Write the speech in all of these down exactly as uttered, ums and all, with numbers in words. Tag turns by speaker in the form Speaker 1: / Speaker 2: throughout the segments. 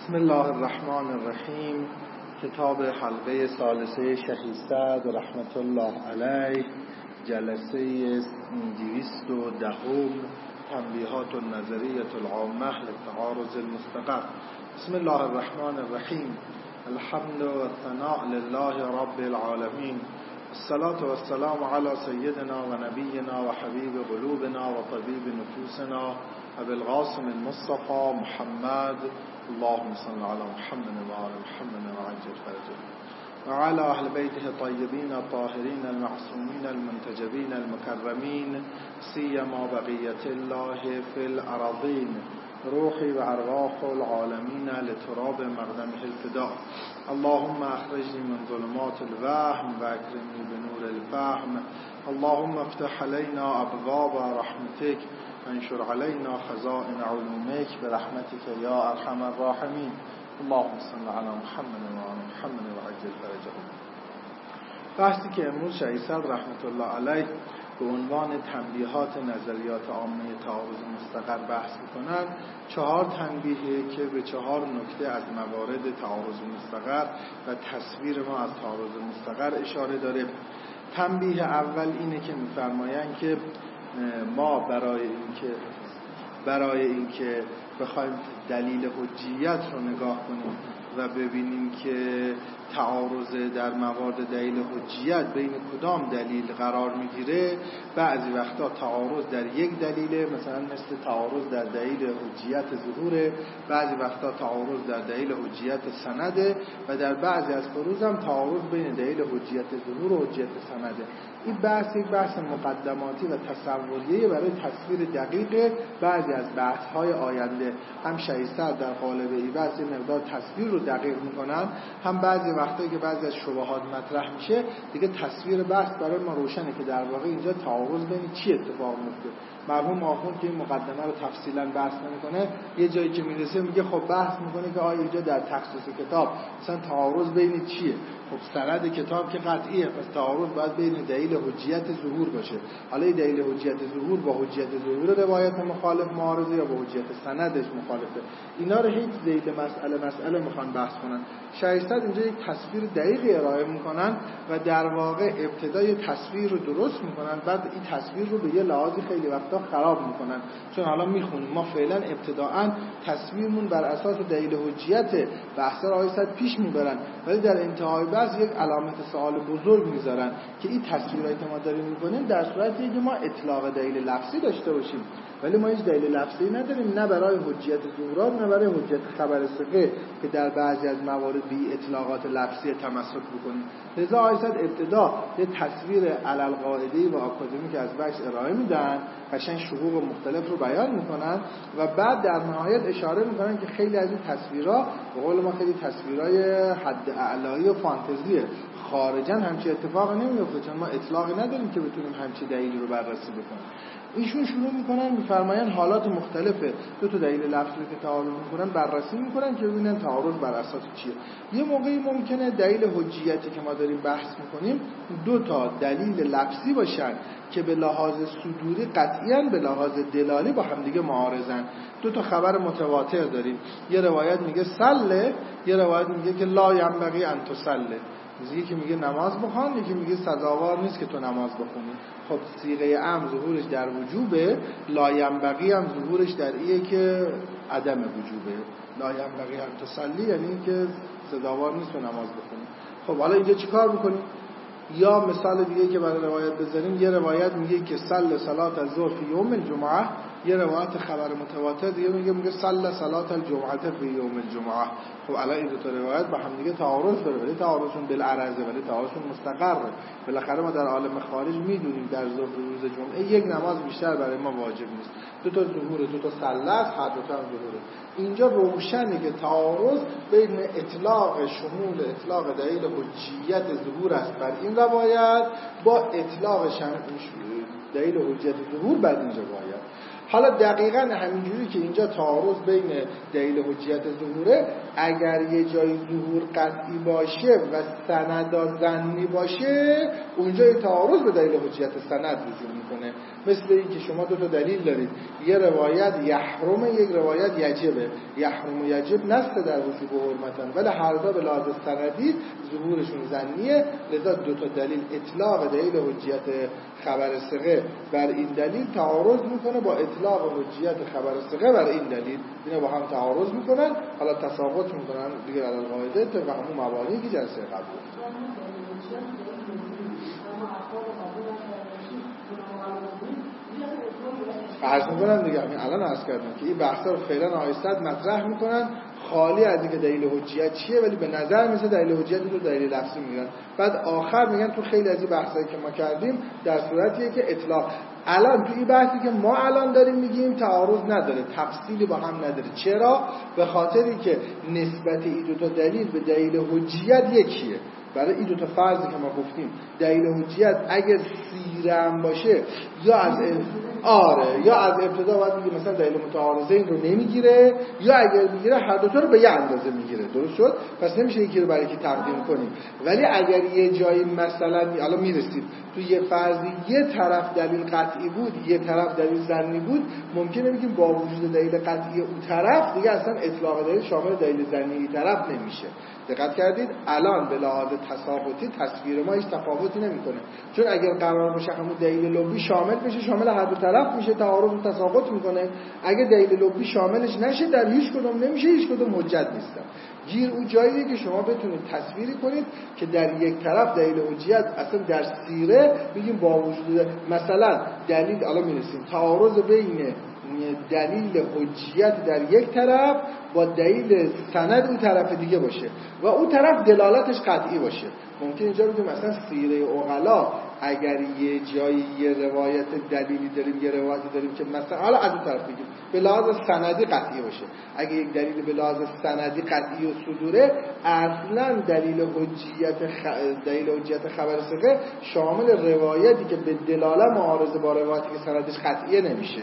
Speaker 1: بسم الله الرحمن الرحیم. کتاب حلقه ثالثه شهید سعد رحمت الله علیه، جلسه دویست و دهم، تنبیهات النظریه العامه للتعارض المستقر. بسم الله الرحمن الرحیم. الحمد و الثناء لله رب العالمین، الصلاة والسلام علی سیدنا و نبینا و حبیب قلوبنا و طبیب نفوسنا ابی القاسم المصطفى محمد. اللهم صل على محمد و آل محمد و عجل فرجه و علی اهل بیته الطیبین الطاهرین المعصومین المنتجبین المکرمین، سیما بقیة الله فی الارضین، روحی و ارواح العالمین لتراب مقدمه الفداء. اللهم اخرجنی من ظلمات الوهم و اکرمنی بنور الفهم. اللهم افتح علینا ابواب رحمتک وانشر علینا خزائن علومک برحمتک یا ارحم الراحمین. اللهم صل علی محمد و آل محمد و عجل فرجه. بحثی که امروز شهید سعد رحمت الله علیه به عنوان تنبیهات نظریات عامه تعارض مستقر بحث می‌کنند، چهار تنبیهه که به چهار نکته از موارد تعارض مستقر و تصویر ما از تعارض مستقر اشاره داره. تنبیه اول اینه که می‌فرمایند که ما برای اینکه برای اینکه بخوایم دلیل حجیت رو نگاه کنیم و ببینیم که تعارض در موارد دلیل حجیت بین کدام دلیل قرار میگیره، بعضی وقتا تعارض در یک دلیله، مثلا مثل تعارض در دلیل حجیت ظهوره، بعضی وقتا تعارض در دلیل حجیت سنده و در بعضی از فروض هم تعارض بین دلیل حجیت ظهور و حجیت سنده. این بحث یک بحث مقدماتی و تصوریه برای تصویر دقیق بعضی از بحث‌های آینده. هم شهید سعد در قالب این بحث مقدار تصویر رو دقیق می‌کنن، هم بعضی وقتا که بعضی از شبهات مطرح میشه دیگه تصویر بحث برای ما روشنه که در واقع اینجا تعارض بین چی اتفاق میفته. مرحوم آخوند که این مقدمه رو تفصیلا بحث نمی‌کنه، یه جایی که میرسه میگه خب بحث می‌کنه که آیا اینجا در تخصص کتاب مثلا تعارض بین چیه؟ خب سند کتاب که قطعیه، پس تعارض باید بین دلیل حجیت ظهور باشه. حالا این دلیل حجیت ظهور با حجیت ظهور روایت مخالف معارضه یا با حجیت سندش مخالفه. اینا رو هیچ زید مسئله مسئله میخوان بحث کنن. شهید سعد اینجا یک تصویر دقیقی ارائه میکنن و در واقع ابتدای تصویر رو درست میکنن، بعد این تصویر رو به یه لحاظی خیلی وقتا خراب میکنن. چون حالا میخونیم ما فعلا ابتداءً تصویرمون بر اساس دلیل حجیت بحث آقای سعد پیش میبرن، ولی در انتهای بحث یک علامت سوال بزرگ میذارن که این تصویرایی که ما داریم میکنیم در صورتی که ما اطلاق دلیل لفظی داشته باشیم، ولی ما هیچ دلیل لفظی نداریم، نه برای حجیت ظهورات نه برای حجیت خبر ثقه که در بعضی از موارد بی اطلاقات لفظی تمسک بکنیم. لذا آقای سعد ابتدا یه تصویر علل قاعده‌ای و آکادمیک از بحث ارائه میدن، قشنگ شقوق مختلف رو بیان میکنن و بعد در نهایت اشاره میکنن که خیلی از این تصویرها به قول ما خیلی تصویرای حد اعلایی و فانتزیه، خارجاً همچین اتفاقی نمیفته چون ما اطلاقی نداریم که بتونیم همچین دلیلی رو بررسی بکنیم. ایشون شروع میکنن میفرمایند حالات مختلفه دو تا دلیل لفظی که تعارض میکنن بررسی میکنن که ببینن تعارض بر اساس چیه. یه موقعی ممکنه دلیل حجیتی که ما داریم بحث میکنیم دو تا دلیل لفظی باشن که به لحاظ صدوری قطعاً به لحاظ دلالی با هم دیگه معارضن. دو تا خبر متواتر داریم، یه روایت میگه صله، یه روایت میگه که لا ینبغی ان تصلی. یکی که میگه نماز بخوان، یکی میگه سزاوار نیست که تو نماز بخونی. خب صیغه امر ظهورش در وجوبه، لا ینبغی هم ظهورش در ایه که عدم وجوبه. لا ینبغی ان تصلی یعنی که سزاوار نیست تو نماز بخونی. خب حالا اینجا چیکار میکنیم؟ یا مثال دیگه که برای روایت بزنیم، یه روایت میگه که صلی صلات الظهر فی یوم الجمعه، یه روایت خبر متواتر دیگه میگه میگه صلی صلات الجمعه فی یوم الجمعه. خب الان این دو تا روایت با هم دیگه تعارض داره، ولی تعارضشون بالعرضه، ولی تعارضشون مستقره. بالاخره ما در عالم خارج میدونیم در ظهر روز جمعه یک نماز بیشتر برای ما واجب نیست، دو تا ظهور دو تا صلات هر دو تا ظهور. اینجا روشنه که تعارض بین اطلاق شمول اطلاق دلیل حجیت ظهور است بر این روایت با اطلاق دلیل حجیت ظهور بر این روایت. حالا دقیقاً همینجوری که اینجا تعارض بین دلیل حجیت ظهوره، اگر یه جای ظهور قطعی باشه و سند ظنی باشه، اونجا یه تعارض به دلیل حجیت سند رجوع میکنه. مثل اینکه شما دو تا دلیل دارید، یه روایت یحرم، یک روایت یجبه. یحرم و یجب نص در وجوب و حرمتن، ولی هر دو به لحاظ سندی ظهورشون ظنیه، لذا دو تا دلیل اطلاق دلیل حجیت خبر ثقه بر این دلیل تعارض میکنه با اطلاق حجیت خبر ثقه بر این دلیل، اینا با هم تعارض میکنن. حالا تساقط میکنن دیگه علی القاعده طبق همون مبانی که جلسه قبل گفتم. عرض میکنم دیگه، همین الان عرض کردم که این بحثا رو فعلا آیستاد مطرح میکنن خالی از اینکه دلیل حجیت چیه، ولی به نظر میسه دلیل حجیت رو دلیل لفظی میگیرن. بعد آخر میگن تو خیلی از این بحثایی که ما کردیم در صورتیه که اطلاق. الان تو این بحثی که ما الان داریم میگیم تعارض نداره، تفصیلی با هم نداره. چرا؟ به خاطری که نسبت این دو تا دلیل به دلیل حجیت یکیه. برای این دو تا فرضی که ما گفتیم، دلیل حجیت اگر سیرم باشه یا از آره یا از ابتدا باید میگه مثلا دلیل متعارضین رو نمیگیره، یا اگر میگیره هر دو تا رو به یه اندازه میگیره. درست شد؟ پس نمیشه یکی رو برای یکی تقدیم کنیم. ولی اگر یه جایی مثلا الان میرسید تو یه فرضی یه طرف دلیل قطعی بود، یه طرف دلیل ظنی بود، ممکنه بگیم با وجود دلیل قطعی اون طرف دیگه اصلا اطلاق دلیل شامل دلیل ظنی این طرف نمیشه. دقت کردید؟ الان به لحاظ تساقطی تصویر ما هیچ تفاوتی نمیکنه، چون اگر قرار باشه همون دلیل لبی شامل بشه، شامل هر دو طرف میشه، تعارض و تساقط میکنه. اگر دلیل لبی شاملش نشه، در هیچ کدوم نمیشه، هیچ کدوم حجت نیستن. گیر اون جاییه که شما بتونید تصویری کنید که در یک طرف دلیل حجیت اصلا در سیره بگیم با وجود مثلا دلیل، الان میرسیم تعارض بین دلیل حجیت در یک طرف با دلیل سند اون طرف دیگه باشه و اون طرف دلالتش قطعی باشه. ممکن اینجا بگیم مثلا سیره عقلا اگر یه جایی یه روایت دلیلی داریم، یه روایتی داریم که مثلا حالا از اون طرف بگیم به لحاظ سندی قطعی باشه، اگه یک دلیل به لحاظ سندی قطعی و صدوره، اصلا دلیل حجیت خ... دلیل حجیت خبر ثقه شامل روایتی که به دلاله معارضه با روایتی که سندش قطعیه نمیشه.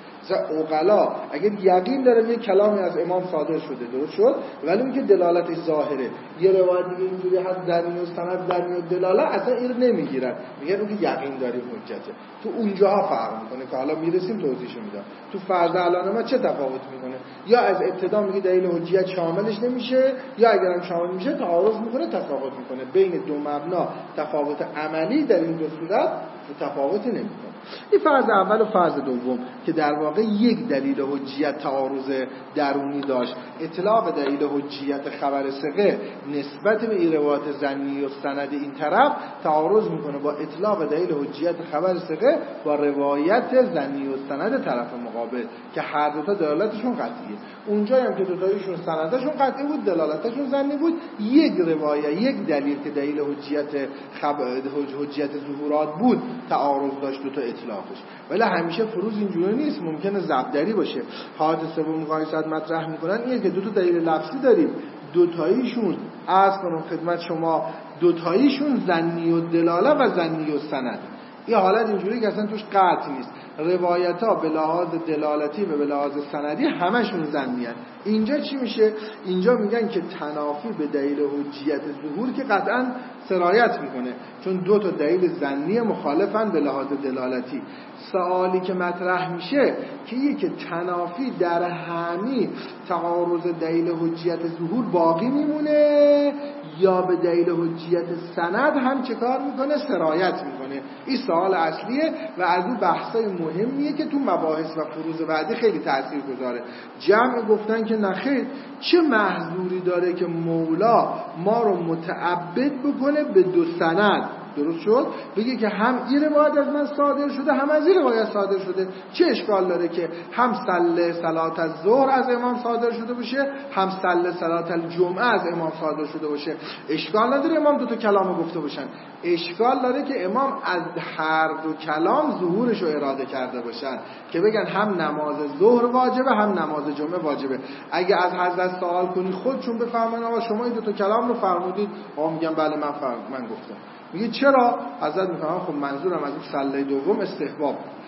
Speaker 1: عقلا اگر یقین داره یه کلامی از امام صادر شده، درست شد، ولی اون که دلالتش ظاهره، یه روایت دیگه اینجوری هست درمی و سند درمی و دلاله، اصلا این رو نمیگیرن، میگن اون که یقین داریم حجته. تو اونجاها فرق میکنه که حالا میرسیم توضیحشو میدم. تو فرض الان ما چه تفاوت میکنه؟ یا از ابتدا میگه دلیل حجیت شاملش نمیشه، یا اگر هم شامل میشه تعارض میکنه، تساقط میکنه. بین دو مبنا تفاوت عملی در این دو صورت تفاوتی نمیکنه. این فرض اول و فرض دوم که در واقع یک دلیل حجیت تعارض درونی داشت، اطلاق دلیل حجیت خبر ثقه نسبت به این روایت ظنی و سند این طرف تعارض میکنه با اطلاق دلیل حجیت خبر ثقه با روایت ظنی و سند طرف مقابل که هر دو تا دلالتشون قطعیه. اونجا هم که دو تایشون سندشون قطعی بود، دلالتشون ظنی بود، یک روایت یک دلیل که دلیل حجیت خبر حجیت ظهورات بود تعارض داشت دو تا اطلاقش. ولی همیشه فروض اینجوری نیست، ممکنه ضبطری باشه. حالت سوم مقایسات مطرح میکنن اینه که دو تا دلیل لفظی داریم، دو تاییشون عرض کنم خدمت شما دو تاییشون ظنی و دلاله و ظنی و سند. این حالت اینجوری که اصلا توش قطع نیست. روایت ها به لحاظ دلالتی و به لحاظ سندی همشون ظنی هستند. اینجا چی میشه؟ اینجا میگن که تنافی به دلیل حجیت ظهور که قطعا سرایت میکنه، چون دو تا دلیل ظنی مخالفن به لحاظ دلالتی. سوالی که مطرح میشه که یکی تنافی در همین تعارض دلیل حجیت ظهور باقی میمونه یا به دلیل حجیت سند هم چه کار میکنه؟ سرایت میکنه. این سوال اصلیه و از اون بحثای مهمیه که تو مباحث و فروض بعدی خیلی تأثیر گذاره. جمع گفتن که نخیر، چه محظوری داره که مولا ما رو متعبد بکنه به دو سند؟ درست شد؟ بگه که هم این روایت از من صادر شده، هم از این روایت صادر شده. چه اشکال داره که هم صله صلات الظهر از امام صادر شده باشه، هم صله صلات الجمعه از امام صادر شده باشه؟ اشکال نداره امام دو تا کلام گفته باشن. اشکال داره که امام از هر دو کلام ظهورش رو اراده کرده باشن که بگن هم نماز ظهر واجبه هم نماز جمعه واجبه. اگه از حضرت سوال کنی خودشون بفهمن آقا شما این دو تا کلام رو فرمودید، آقا میگن بله من فرم من گفتم. میگه چرا؟ حضرت میگه خب منظورم از این صله دوم استحباب.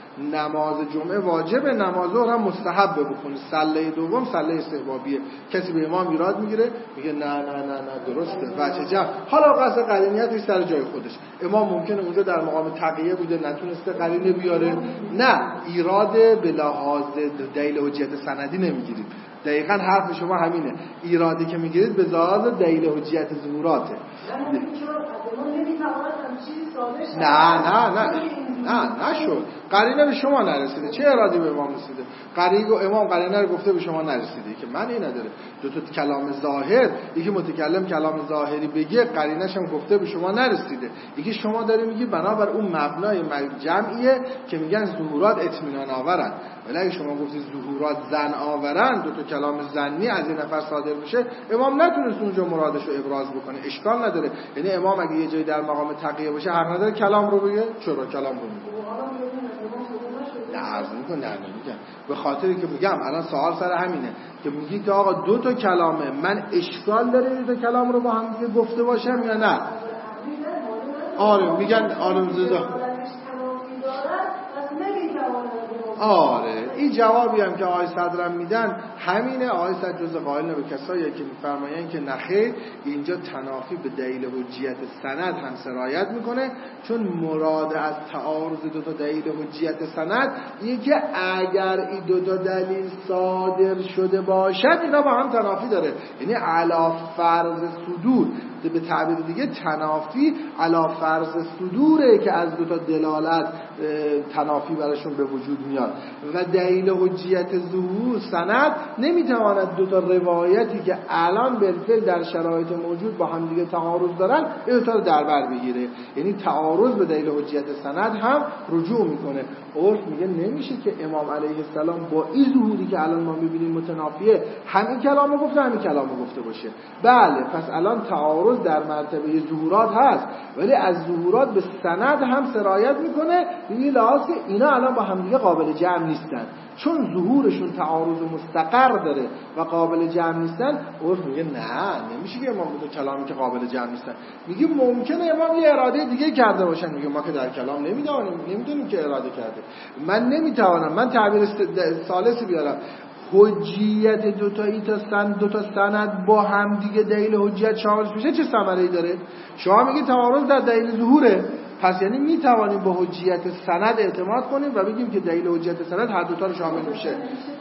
Speaker 1: نماز جمعه واجبه، نماز ظهر هم مستحبه بکنی، سله دوم سله استحبابیه. کسی به امام ایراد میگیره میگه نه نه نه نه درسته بچه جمع. حالا قصد قرینیتش سر جای خودش، امام ممکنه اونجا در مقام تقیه بوده نتونسته قرینه بیاره، نه ایراد به لحاظ دلیل حجیت سندی نمیگیرید. دقیقاً حرف شما همینه، ایرادی که میگیرید به لحاظ دلیل حجیت ظهوراته. نه نه نه نه نشد، قرینه به شما نرسیده. چه ارادی به امام رسیده؟ قرینه امام قرینه رو گفته به شما نرسیده که من این نداره. دو تا کلام ظاهر، یکی متکلم کلام ظاهری بگه قرینه‌ش هم گفته به شما نرسیده، یکی شما داری میگی بنابر اون مبنای جمعیه که میگن ظهورات اطمینان آورن. ولی اگه شما گفتید ظهورات زن آورن، دو تا کلام زنی از این نفر صادر بشه، امام نتونست اونجا مرادش رو ابراز بکنه، اشکال نداره. یعنی امام اگه یه جایی در مقام تقیه باشه حق نداره کلام رو بگه. چرا کلام رو میگه؟ نه عرض میکنه نه نمیگم، به خاطری که میگم الان سوال سر همینه که میگی که آقا دو تا کلامه، من اشکال داره دو تا کلام رو با هم دیگه گفته باشم یا نه؟ آره میگن آره زده. آره این جوابی هم که آقای صدرم میدن همینه. آقای صدر جز قائل به کسایی که میفرماین که نخیر اینجا تنافی به دلیل حجیت سند هم سرایت میکنه، چون مراد از تعارض دو تا دلیل حجیت سند اینه که اگر این دو تا دلیل صادر شده باشد اینا با هم تنافی داره، یعنی علی فرض صدور، به تعبیر دیگه تنافی علی فرض صدوره که از دو تا دلالت تنافی براشون به وجود میاد و دلیل حجیت ظهور سند نمیتواند دو تا روایتی که الان بالفعل در شرایط موجود با هم دیگه تعارض دارن این تا رو در بر بگیره. یعنی تعارض به دلیل حجیت سند هم رجوع میکنه. عرف میگه نمیشه که امام علیه السلام با این ظهوری که الان ما میبینیم متنافیه همین کلامو گفته همین کلامو گفته باشه. بله پس الان تعارض در مرتبه ظهورات هست، ولی از ظهورات به سند هم سرایت میکنه به این لحاظ که اینا الان با هم دیگه قابل جمع نیستن، چون ظهورشون تعارض مستقر داره و قابل جمع نیستن. عرف میگه نه نمیشه که امام دو کلامی که قابل جمع نیستن. میگه ممکنه امام یه اراده دیگه کرده باشن. میگه ما که در کلام نمیدونیم نمیدونیم که اراده کرده. من نمیتوانم من تعبیر ثالثی بیارم حجیت دو تا ای تا سند دو تا سند با هم دیگه دلیل حجیت شاملش میشه. چه ثمره‌ای داره؟ شما میگی تعارض در دلیل ظهوره، پس یعنی میتوانیم با حجیت سند اعتماد کنیم و بگیم که دلیل حجیت سند هر دو تا رو شامل میشه.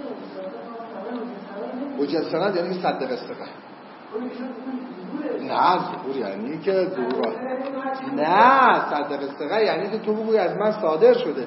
Speaker 1: حجیت سند یعنی صد قصه نه ظهور یعنی که ظهور نه صد قصه یعنی که تو بگوی از من صادر شده.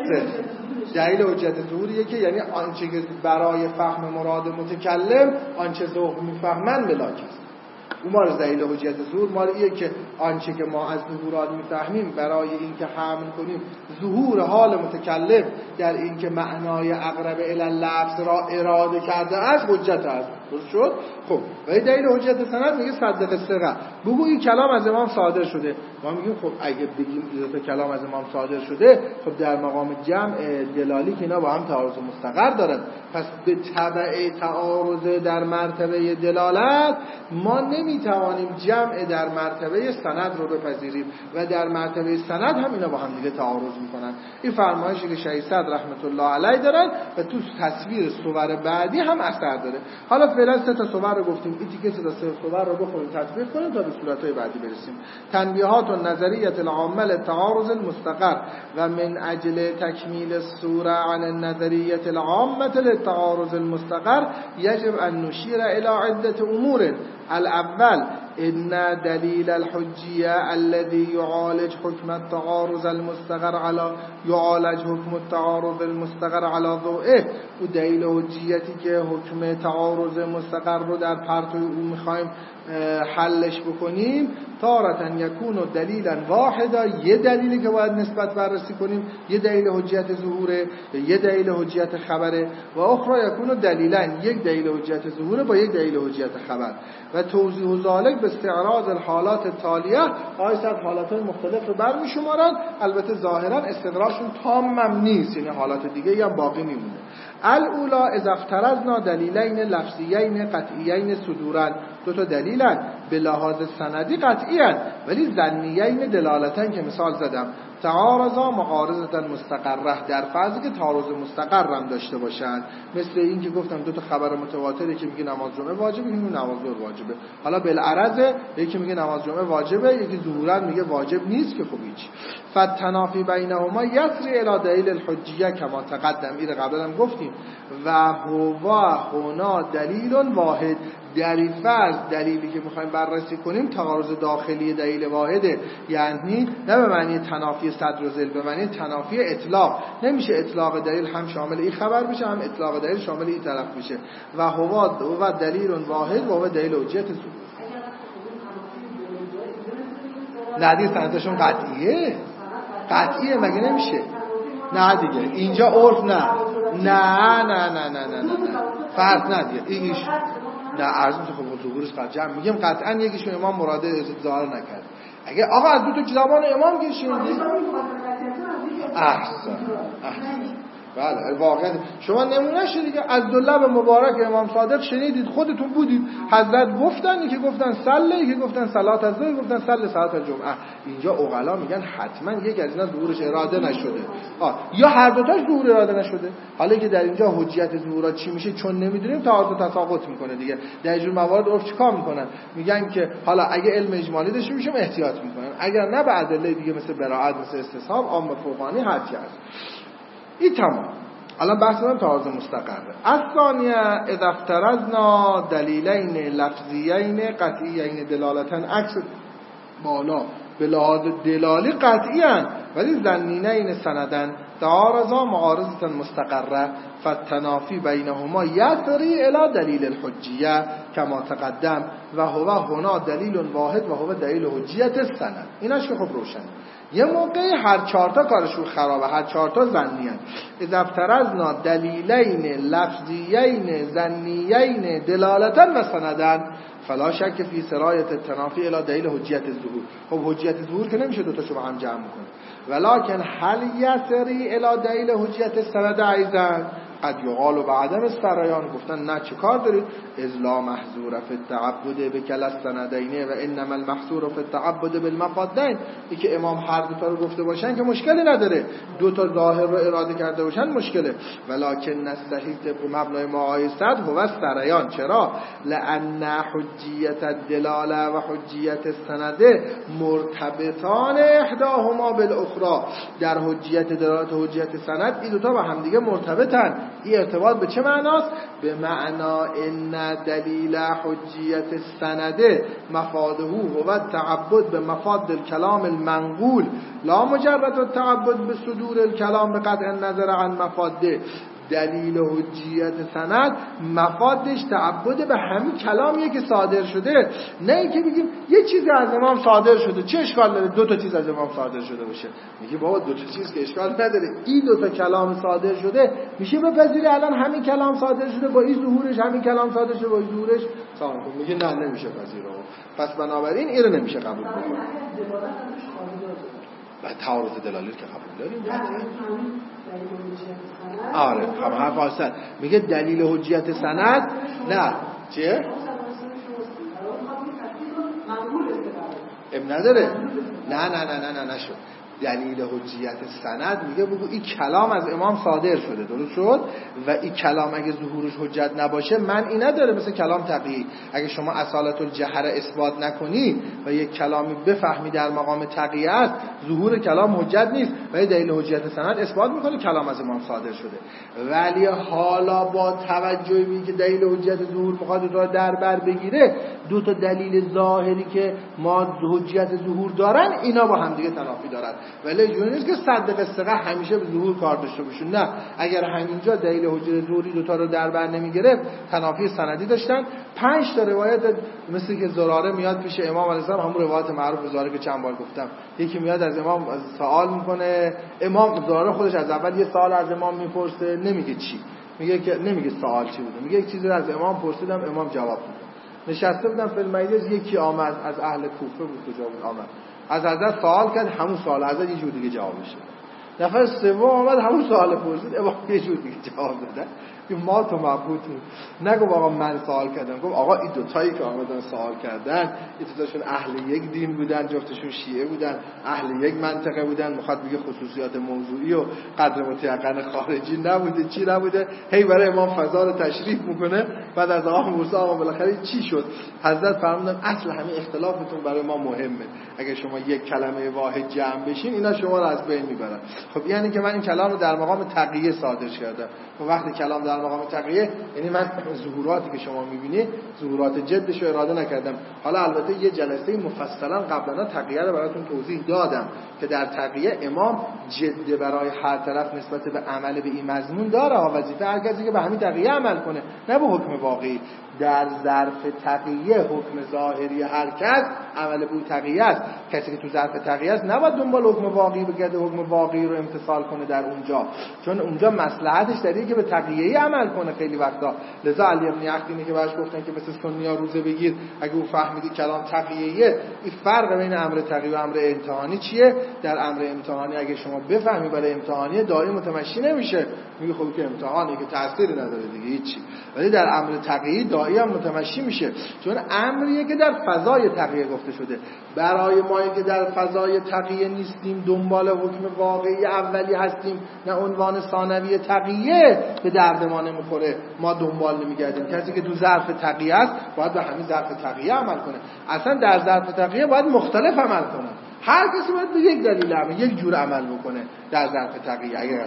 Speaker 1: دلیل حجیت ظهوریه که یعنی آنچه که برای فهم مراد متکلم آنچه ذوق میفهمن ملاک است. اون مال دلیل حجیت ظهور مال ایه که آنچه که ما از ظهورات میفهمیم برای اینکه حمل کنیم ظهور حال متکلم در اینکه معنای اقرب الی اللفظ را اراده کرده است حجت است. درست شد؟ خب ولی دلیل حجیت سند میگه صدق الثقه. بگو این کلام از امام صادر شده. ما میگیم خب اگه بگیم این کلام از امام صادر شده خب در مقام جمع دلالی که اینا با هم تعارض مستقر دارن، پس به تبع تعارض در مرتبه دلالت ما نمیتوانیم جمع در مرتبه سند رو بپذیریم و در مرتبه سند هم اینا با هم دیگه تعارض میکنن. این فرمایشی که شیخ صدر رحمت الله علیه دارن و تو تصویر صور بعدی هم اثر داره. حالا فعلا سه تا صور رو گفتیم، این تیکه سه تا صور رو بخونیم تطبیق کنیم تا به صورت‌های بعدی برسیم. تنبیهات و نظریه العامه للتعارض المستقر و من اجل تکمیل الصوره عن النظریه العامه للتعارض المستقر يجب ان نشير الى عده امور. الاول ان دلیل الحجیه الذي يعالج حكم التعارض المستقر على يعالج حكم التعارض المستقر على ضوئه. و دلیل حجیتی که حکم تعارض مستقر رو در پرتو اون میخوایم حلش بکنیم تارتن یکون دلیلا واحدا، یه دلیلی که باید نسبت بررسی کنیم یه دلیل حجیت ظهوره یه دلیل حجیت خبره و اخرى یکون دلیلا، یک دلیل حجیت ظهوره با یک دلیل حجیت خبر. و توضیح ذلک به استعراض الحالات التالیه. آیسد حالات مختلف رو برمی شمارن، البته ظاهرا استدراجشون تام هم نیست، یعنی حالات دیگه هم باقی میمونه. الاولا اذا افترضنا دلیلین لفظیین قطعیین صدورا، دو تا دلیلن به لحاظ سندی قطعیان ولی ظنیین دلالتن که مثال زدم. تعارضا معارضه مستقره، در فرضی که تعارض مستقر هم داشته باشن، مثل این که گفتم دو تا خبر متواتری که میگه نماز جمعه واجبه، یکی میگه نماز ظهر واجبه. حالا بالعرض یکی میگه نماز جمعه واجبه، یکی ظهورا میگه واجب نیست، که خب هیچ. فتنافی بینهما یسری الی دلیل الحجیه کما تقدم، این قبلا هم گفتیم. و هو هنا دلیل واحد، در این فرض دلیلی که میخوایم بررسی کنیم تعارض داخلی دلیل واحده، یعنی نه به معنی تنافی صدر و ذیل، به معنی تنافی اطلاق. نمیشه اطلاق دلیل هم شامل این خبر بشه، هم اطلاق دلیل شامل این طرف بشه. و هو هو دلیل واحد و هو دلیل حجیت ظهور. ندی سندشون قطعیه قطعیه مگه نمیشه؟ نه دیگه اینجا عرف نه نه نه نه نه نه نه فرق ندیه ایش نه عرض میشه. خب ظهورش قطعا میگم قطعا یکیشون امام مراد ظاهر نکرد. اگه آقا از دو تا زبان امام که شنیدید احسن احسن بله واقعا شما نمونه شدید دیگه. از دو لب مبارک امام صادق شنیدید، خودتون بودید، حضرت گفتن، که گفتن صلی، که گفتن صلات از ظهر، گفتن صلی صلات از جمعه. اینجا عقلا میگن حتما یک از اینا ظهورش اراده نشده، آه یا هر دو تاش ظهور اراده نشده. حالا که در اینجا حجیت ظهورات چی میشه چون نمیدونیم، تعارض تساقط میکنه دیگه. در اینجور موارد عرف چیکار میکنن؟ میگن که حالا اگه علم اجمالی داشته باشیم احتیاط میکنن، اگر نه به ادله دیگه مثل براءت، مثل استصحاب، عام فوقانی هر چی هست. این تمام. الان بحث من تعارض مستقره. الثانیه اذا افترضنا دلیلین لفظیین قطعیین دلالتا عکس بالا به لحاظ دلالی قطعی ان، ولی ظنینین سندن تعارضا معارضه مستقره، فالتنافی بینهما یسری الی دلیل الحجیه کما تقدم و هو هنا دلیل واحد و هو دلیل حجیت السند. ایناش که خب روشن. یه موقعی هر چهارتا کارشون خرابه، هر چهارتا ظنی ان. اذا افترضنا دلیلین لفظیین ظنیین دلالتا و سندن فلا شک فی سرایت التنافی الی دلیل حجیت الظهور. خب حجیت ظهور که نمیشه دو تاشو با هم جمع کنه، ولکن هل یسری الی دلیل حجیت السند ایضا قد یقال و بعدم السرایان. گفتن نه چه کار دارید؟ اذ لا محظور فی التعبد بکل السندین و انما المحظور فی التعبد بالمفادین. این که امام هر دو تا رو گفته باشن که مشکلی نداره، دو تا ظاهر رو اراده کرده باشن مشکله. ولکن الصحیح طبق مبنای ما آیه صد هو السرایان. چرا؟ لان حجیت الدلاله و حجیت السند مرتبطان احداهما بالاخرى. در حجیت دلالت و حجیت سند این دو تا با هم دیگه مرتبطن. این ارتباط به چه معناست؟ به معنا ان دلیل حجیت السند مفاده هو التعبد به مفاد الكلام المنقول لا مجرد التعبد به صدور الكلام بقطع النظر عن مفاده. دلیل حجیت سند مفادش تعبد به همین کلامیه که صادر شده، نه اینکه بگیم یه چیزی از امام صادر شده چه اشکال داره دو تا چیز از امام صادر شده باشه. میگه بابا دو تا چیز که اشکال نداره، این دو تا کلام صادر شده میشه بپذیری الان همین کلام صادر شده با این ظهورش، همین کلام صادر شده با این ظهورش سلام کن. میگه نه نمیشه پذیره، پس بنابراین این رو نمیشه قبول بکنه. بعد تعارض دلالی که قبول داریم آره هم حرف آسد. میگه دلیل حجیت سند نه چیه؟ اب نداره نه نه نه نه نه نشد. دلیل حجیت سند میگه بگو این کلام از امام صادر شده، درست شد، و این کلام اگه ظهورش حجت نباشه من این نداره. مثل کلام تقیی، اگه شما اصالت الجهر اثبات نکنی و یک کلامی بفهمی در مقام تقیی است، ظهور کلام حجت نیست، ولی دلیل حجیت سند اثبات میکنه کلام از امام صادر شده. ولی حالا با توجه به اینکه دلیل حجیت ظهور میخواد تو در بر بگیره، دو تا دلیل ظاهری که ما حجیت ظهور دارن اینا با هم دیگه تنافی دارن. ولی جوری نیست که صدق استقا همیشه به ظهور کار داشته باشون. نه، اگر همینجا دلیل حجت ظهوری دوتا رو در بر نمیگرفت تنافی سندی داشتن. پنج تا روایت مثل که زراره میاد پیش امام علیه السلام، همون روایت معروف زراره که چند بار گفتم، یکی میاد از امام سوال میکنه، امام زراره خودش از اول یه سوال از امام میپرسه، نمیگه چی، میگه که نمیگه سوال چی بوده، میگه یک چیزی رو از امام پرسیدم امام جواب میده. نشسته بودم فی المجلس، یکی آمد از اهل کوفه بود، کجا بود، آمد از حضرت سوال کرد، همون سوال حضرت یه جور دیگه جوابش داد. نفر سوم آمد همون سوال پرسید، امام یه جور دیگه جواب داد. این ما تو مبهوتون. نگو آقا من سوال کردم، گفت آقا این دوتایی که آمدن سوال کردن این دوتاشون اهل یک دین بودن، جفتشون شیعه بودن، اهل یک منطقه بودن، میخواد بگه خصوصیات موضوعی و قدر متیقن خارجی نبوده، چی نبوده، هی برای امام فضا رو تشریح میکنه. بعد از آقا موسی آقا بالاخره چی شد؟ حضرت فرمودن اصل همین اختلافتون برای ما مهمه، اگه شما یک کلمه واحد جمع بشین اینا شما رو از بین میبرن. خب یعنی که من این کلام رو در مقام تقیه صادر کردم. و وقتی کلام در مقام تقیه یعنی من ظهوراتی که شما میبینید ظهورات جدش رو اراده نکردم. حالا البته یه جلسه مفصلا قبلا تقیه رو براتون توضیح دادم که در تقیه امام جد برای هر طرف نسبت به عمل به این مضمون داره. وظیفه هر کسی که به همین تقیه عمل کنه، نه به حکم واقعی. در ظرف تقیه حکم ظاهری هر کس عمل به تقیه است. کسی که تو ظرف تقیه است نباید دنبال حکم واقعی بگرده، حکم واقعی رو امتثال کنه در اونجا، چون اونجا مصلحتش در اینه که به تقیه‌ای عمل کنه خیلی وقتا. لذا علی بن یحیی که بهش گفتن که مثل سنی‌ها روزه بگیر، اگه او فهمیدی کلام تقیه‌ایه، این فرق بین امر تقیه و امر امتحانی چیه؟ در امر امتحانی اگه شما بفهمی برای امتحانی داعی متمشی نمیشه، میگه خب که امتحانی که تأثیری نداره دیگه هیچی. ولی در امر تقیه داعی هم متمشی میشه، چون امریه که در فضای تقیه گفته شده. برای ما که در فضای تقیه نیستیم، دنبال حکم واقعی اولی هستیم، نه عنوان ثانوی تقیه به درد ما نمیخوره، ما دنبال نمیگردیم. کسی که تو ظرف تقیه است باید به همین ظرف تقیه عمل کنه. اصلا در ظرف تقیه باید مختلف عمل کنه. هر کسی باید به یک دلیل عمل، یک جور عمل بکنه در ظرف تقیه. اگر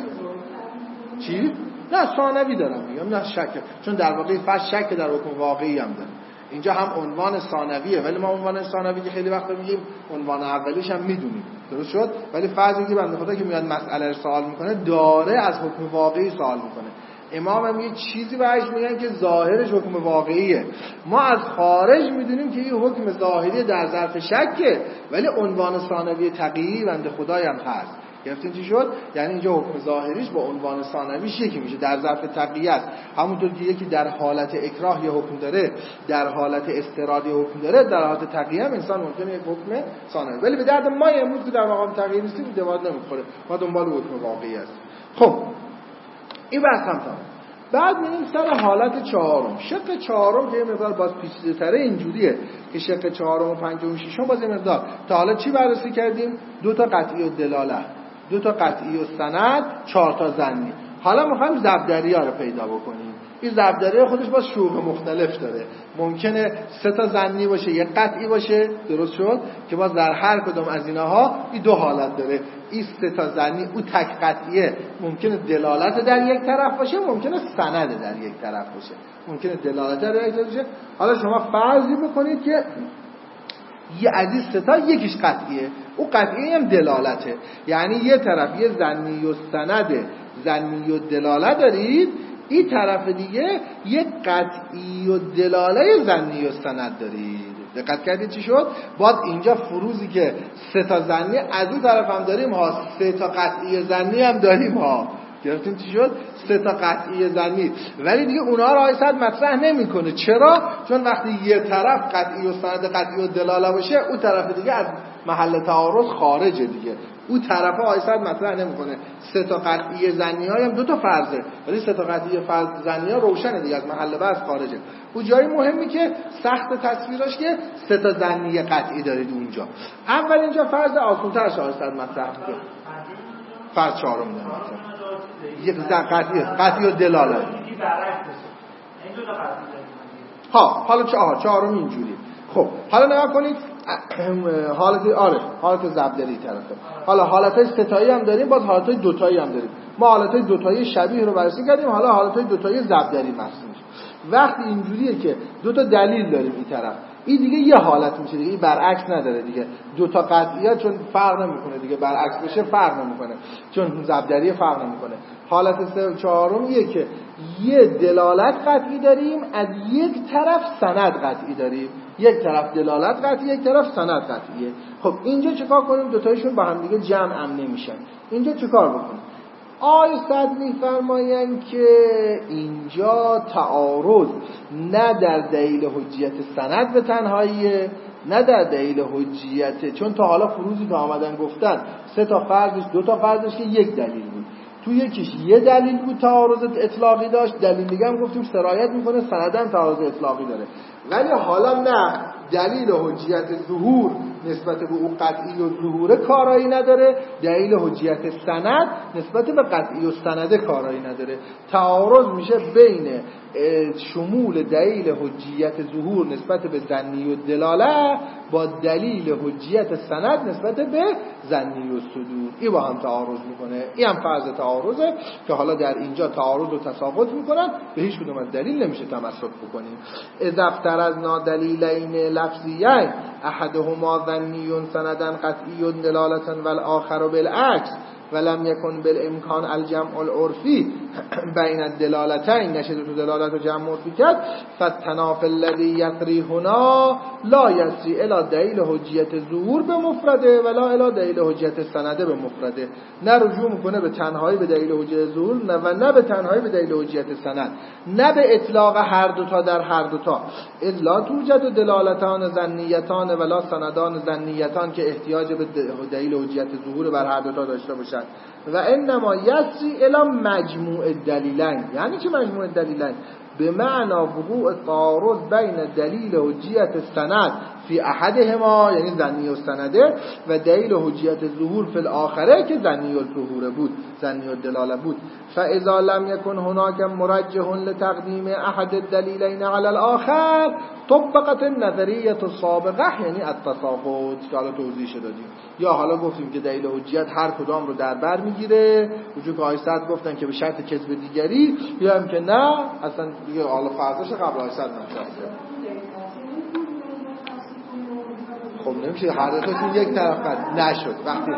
Speaker 1: چی؟ نه ثانوی دارم میگم، نه شک، چون در واقع فرض شک در حکم واقعی هم داره. اینجا هم عنوان ثانویه، ولی ما عنوان ثانوی که خیلی وقت میگیم عنوان اولیش هم میدونیم، درست شد؟ ولی فرض اینکه بنده خدا که میاد مسئله رو سوال میکنه داره از حکم واقعی سوال میکنه. امام هم یه چیزی بهش میگن که ظاهرش حکم واقعیه. ما از خارج میدونیم که این حکم ظاهری در ظرف شکه، ولی عنوان ثانوی تقیی بنده خدای هم هست. گرفتین چی شد؟ یعنی اینجا حکم ظاهریش با عنوان ثانویش یکی میشه، در ظرف تقیه است. همونطور که یکی در حالت اکراه یه حکم داره، در حالت استراد یه حکم داره، در حالت تقیه هم انسان ممکنه یک حکم ثانوی. ولی به درد ما امروز که در مقام تقیه نیستیم دواد نمیخوره، ما دنبال حکم واقعی است. خب این بحث هم تمام. بعد میریم سر حالت چهارم. شق چهارم که یه مقدار باز پیچیده‌تره اینجوریه که شق چهارم و پنجم و ششم باز یه مقدار تا حالا چی بررسی کردیم؟ دو تا قطعی و دلاله، دو تا قطعی و سند، چهار تا ظنی. حالا میخوایم زبدری‌ها رو پیدا بکنیم. این زبدری‌ها خودش باز شوق مختلف داره. ممکنه سه تا ظنی باشه، یک قطعی باشه، درست شد؟ که باز در هر کدوم از اینها این دو حالت داره. این سه تا ظنی او تک قطعیه، ممکنه دلالت در یک طرف باشه، ممکنه سند در یک طرف باشه، ممکنه دلالت در یک طرف باشه. حالا شما فرضی بکنید که یه عزیز سه تا یکیش قطعیه، او قطعی هم دلالته، یعنی یه طرف یه ظنی و سند، ظنی و دلالت دارید، این طرف دیگه یک قطعی و دلاله ظنی و سند دارید. دقت کردید چی شد؟ باز اینجا فروزی که سه تا ظنی از اون طرف هم داریم ها، سه تا قطعی ظنی هم داریم ها. گرفتین چی شد؟ سه تا قطعی ظنی، ولی دیگه اونها رو آیه مطرح نمیکنه. چرا؟ چون وقتی یه طرف قطعی و سند قطعی و دلاله باشه، اون طرف دیگه از محل تعارض خارجه دیگه. اون طرفه آیه مطرح نمیکنه. سه تا قطعی ظنی ها هم دو تا فرضه، ولی سه تا قطعی فرض ظنی ها روشنه دیگه، از محل بحث خارجه. اون جایی مهمی که سخت تصویرش که سه تا ظنی قطعی دارید اونجا. اول اینجا فرض آسان‌تر آیه مطرح میکنه. فرض چهارم داره. یک قطعی قطعی و دلاله. ها حالا چه آها چهارم اینجوری. خب حالا نگاه کنید حالت آره حالت زبدری طرفه. حالا حالتای ستایی هم داریم، باز حالتای دوتایی هم داریم. ما حالتای دوتایی شبیه رو بررسی کردیم، حالا حالتای دوتایی زبدری محسوب میشه. وقتی اینجوریه که دو تا دلیل داریم این طرف، این دیگه یه حالت میشه دیگه، این برعکس نداره دیگه. دو تا قطعیه چون فرق نمیکنه دیگه، برعکس بشه فرق نمیکنه، چون زبدری فرق نمیکنه. حالت سه و چهارمیه که یه دلالت قطعی داریم، از یک طرف سند قطعی داریم، یک طرف دلالت قطعی، یک طرف سند قطعیه. خب اینجا چیکار کنیم؟ دو تایشون با هم دیگه جمع هم نمیشن. اینجا چیکار بکنیم؟ آیه صد میفرمایند که اینجا تعارض نه در دلیل حجیت سند به تنهاییه، نه در دلیل حجیت، چون تا حالا فروزی که آمدن گفتن سه تا فرضش دو تا فرضش که یک دلیل بود. تو یکیش یه دلیل بود تعارض اطلاقی داشت، دلیل دیگه هم گفتیم سرایت میکنه سندن تعارض اطلاقی داره. ولی حالا نه، دلیل حجیت ظهور نسبت به اون قطعی و ظهور کارایی نداره، دلیل حجیت سند نسبت به قطعی و سنده کارایی نداره. تعارض میشه بین شمول دلیل حجیت ظهور نسبت به ظنی و دلاله با دلیل حجیت سند نسبت به ظنی و صدور. این با هم تعارض میکنه. این هم فرض تعارضه که حالا در اینجا تعارض و تساقط میکنن، به هیچ کدوم از دلیل نمیشه تمسک بکنیم. اذا افترضنا دلیلین لفظیین احدهما ظنی سندن قطعی دلالة والآخر بالعکس ولم یکن بالامکان الجمع العرفی بین الدلالتین، نشد تو دلالت و جمع عرفی کرد، فالتنافی الذی یسری هنا لا یسری الی دلیل حجیت ظهور به مفرده ولا الی دلیل حجیت سنده به مفرده. نه رجوع میکنه به تنهایی به دلیل حجیت ظهور نه و نه به تنهایی به دلیل حجیت سند، نه به اطلاق هر دوتا در هر دوتا. اذ لا توجد دلالتان ظنیتان ولا سندان ظنیتان که احتیاج به دلیل حجیت ظهور بر هر دوتا داشته باشد. و انما یسری الی مجموع الدلیلین. یعنی چه مجموع الدلیلین؟ به معنی وقوع تعارض بین دلیل حجیت سند فی احدهما یعنی ظنی و سنده و دلیل حجیت ظهور فی الاخره که ظنی و ظهور بود، ظنی و دلاله بود. فاذا لم یکن هناک مرجح لتقدیم احد الدلیلین علی الاخر طبقت النظریه السابقه یعنی التساقط که حالا توضیح دادیم. یا حالا گفتیم که دلیل حجیت هر کدام رو در بر میگیره، وجود آیسد گفتن که به شرط کذب دیگری، یا هم که نه اصلا دیگه حالا فرضش قبل آیسد نمیشه. خب نمیشه هر دوتاشون یک طرف قد نشد وقتی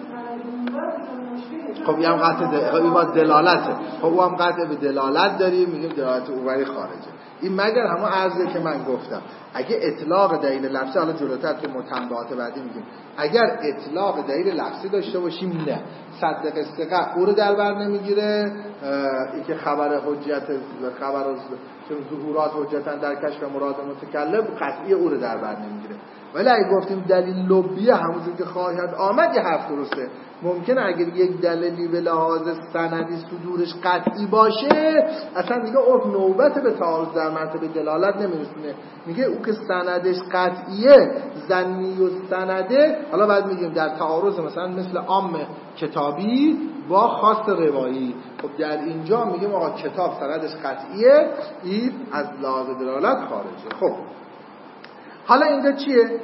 Speaker 1: خب این هم قطع دل... این با دلالته. خب او هم قطع به دلالت داریم، میگیم دلالت اولی خارجه. این مگر همون عرضه که من گفتم اگه اطلاق دلیل لفظی، حالا جلوتر تو متنبعات بعدی میگیم اگر اطلاق دلیل لفظی داشته باشیم نه صدق استقاق او رو در بر نمیگیره، این که خبر حجت خبر چون ظهورات حجتن در کشف مراد متکلم قطعی او رو در بر نمیگیره. ولی اگه گفتیم دلیل لبیه همونجور که خواهد آمد یه حرف درسته. ممکنه اگر یک دلیلی به لحاظ سندی صدورش قطعی باشه اصلا دیگه عرف نوبت به تعارض در مرتبه دلالت نمیرسونه، میگه او که سندش قطعیه ظنی و سنده. حالا بعد میگیم در تعارض مثلا مثل عام کتابی با خاص روایی، خب در اینجا میگیم آقا کتاب سندش قطعیه این از لحاظ دلالت خارجه. خب حالا اینجا چیه؟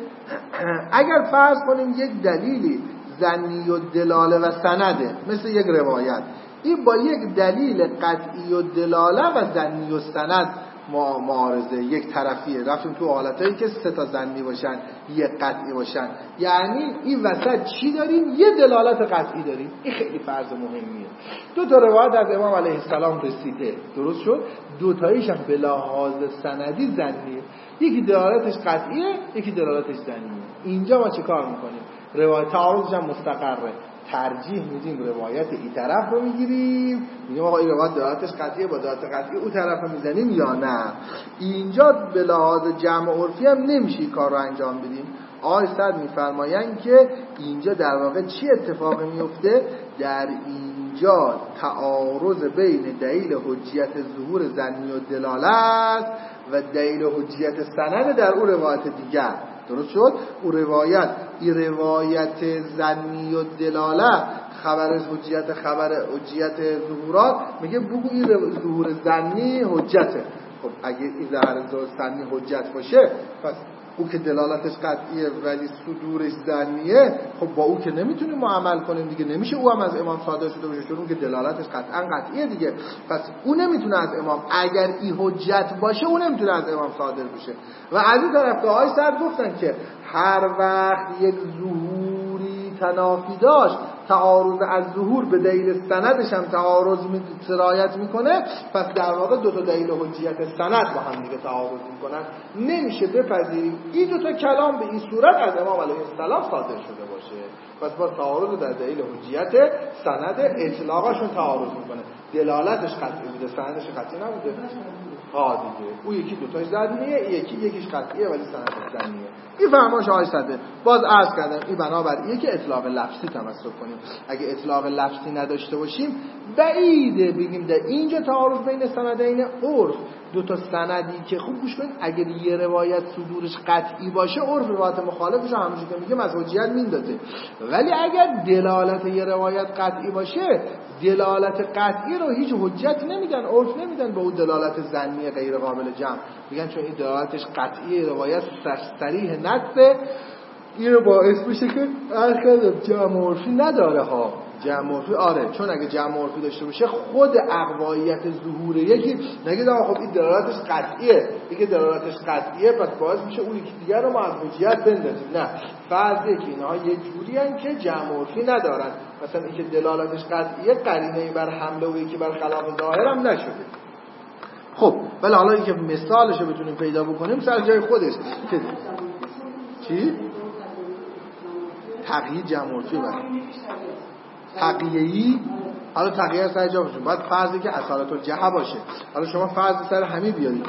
Speaker 1: اگر فرض کنیم یک دلیلی ظنی و دلاله و سنده مثل یک روایت، این با یک دلیل قطعی و دلاله و ظنی و سند معارضه یک طرفیه، رفتیم تو حالتایی که سه تا ظنی باشن یک قطعی باشن، یعنی این وسط چی داریم؟ یه دلالت قطعی داریم. این خیلی فرض مهمیه. دو تا روایت از امام علیه السلام رسیده، درست شد؟ دو تاییش هم به لحاظ سندی ظنیه، یکی دلالتش قطعیه یکی دلالتش ظنیه. اینجا ما چه کار میکنیم؟ روایت تعارضش هم مستقره، ترجیح میدیم روایت این طرف رو میگیریم، میگیم آقا این روایت دلالتش قطعیه با دلالت قطعی اون طرف رو میزنیم یا نه. اینجا به لحاظ جمع عرفی هم نمیشه کار رو انجام بدیم. آقای صد میفرمایند که اینجا در واقع چی اتفاق میفته؟ در اینجا تعارض بین دلیل حجیت ظهور ظنی و دلالت و دلیل حجیت سند در اون روایت دیگر، درست شد؟ او روایت این روایت ظنی و دلاله خبر حجیت خبر حجیت ظهورات میگه بگو این ظهور ظنی حجته. خب اگه این ظاهر ظنی حجت باشه پس او که دلالتش قطعیه ولی صدورش ظنیه، خب با او که نمیتونیم ما عمل کنیم دیگه، نمیشه او هم از امام صادر شده باشه چون که دلالتش قطعا قطعیه دیگه، پس او نمیتونه از امام، اگر این حجت باشه او نمیتونه از امام صادر بشه. و از این طرف دعای سر گفتن که هر وقت یک ظهوری تنافی داشت تعارض از ظهور به دلیل سندش هم تعارض می سرایت میکنه، پس در واقع دو تا دلیل حجیت سند با هم دیگه تعارض میکنن. نمیشه بپذیریم این دو تا کلام به این صورت از امام علیه السلام صادر شده باشه، پس با تعارض در دلیل حجیت سند اطلاقشون تعارض میکنه. دلالتش قطعی بوده سندش قطعی نبوده. ها دیگه اون یکی دوتاش ظنیه، یکی یکیش قطعیه ولی سندش ظنیه. این فرمایش آقای صدر. باز عرض کردم این بنابراین که اطلاق لفظی تمسک کنیم. اگه اطلاق لفظی نداشته باشیم بعیده بگیم در اینجا تعارض بین سندین عرف دو تا سندی که خوب گوش کنید اگر یه روایت صدورش قطعی باشه عرف روایت مخالفش همونجوری که میگه از حجیت میندازه، ولی اگر دلالت یه روایت قطعی باشه دلالت قطعی رو هیچ حجت نمیدن، عرف نمیدن به اون دلالت ظنی غیر قابل جمع، میگن چون این دلالتش قطعی روایت صریح نصه این رو باعث میشه که عرض جمع عرفی نداره ها. جمع عرفی آره، چون اگه جمع عرفی داشته باشه خود اقوایت ظهور یکی نگید آقا خب این دلالتش قطعیه، دیگه دلالتش قطعیه پس باعث میشه اون یکی دیگر رو ما از حجیت بندازیم. نه، فرضیه که اینها یه جوری ان که جمع عرفی ندارن، مثلا اینکه دلالتش قطعیه قرینه‌ای بر حمله و یکی بر خلاف ظاهر هم نشده. خب ولی حالا اینکه مثالش رو بتونیم پیدا بکنیم سر جای خودش که چی؟ تقیید جمع عرفی بر تقییه‌ای. حالا تقییه سر جا باشون باید فرضی که اصالت الجهه باشه. حالا شما فرض سر همین بیارید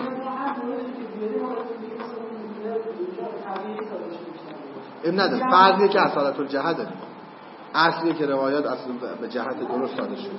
Speaker 1: این نداره، فرضیه که اصالت الجهه داریم، اصلیه که روایات اصلا به جهت درست صادر شده.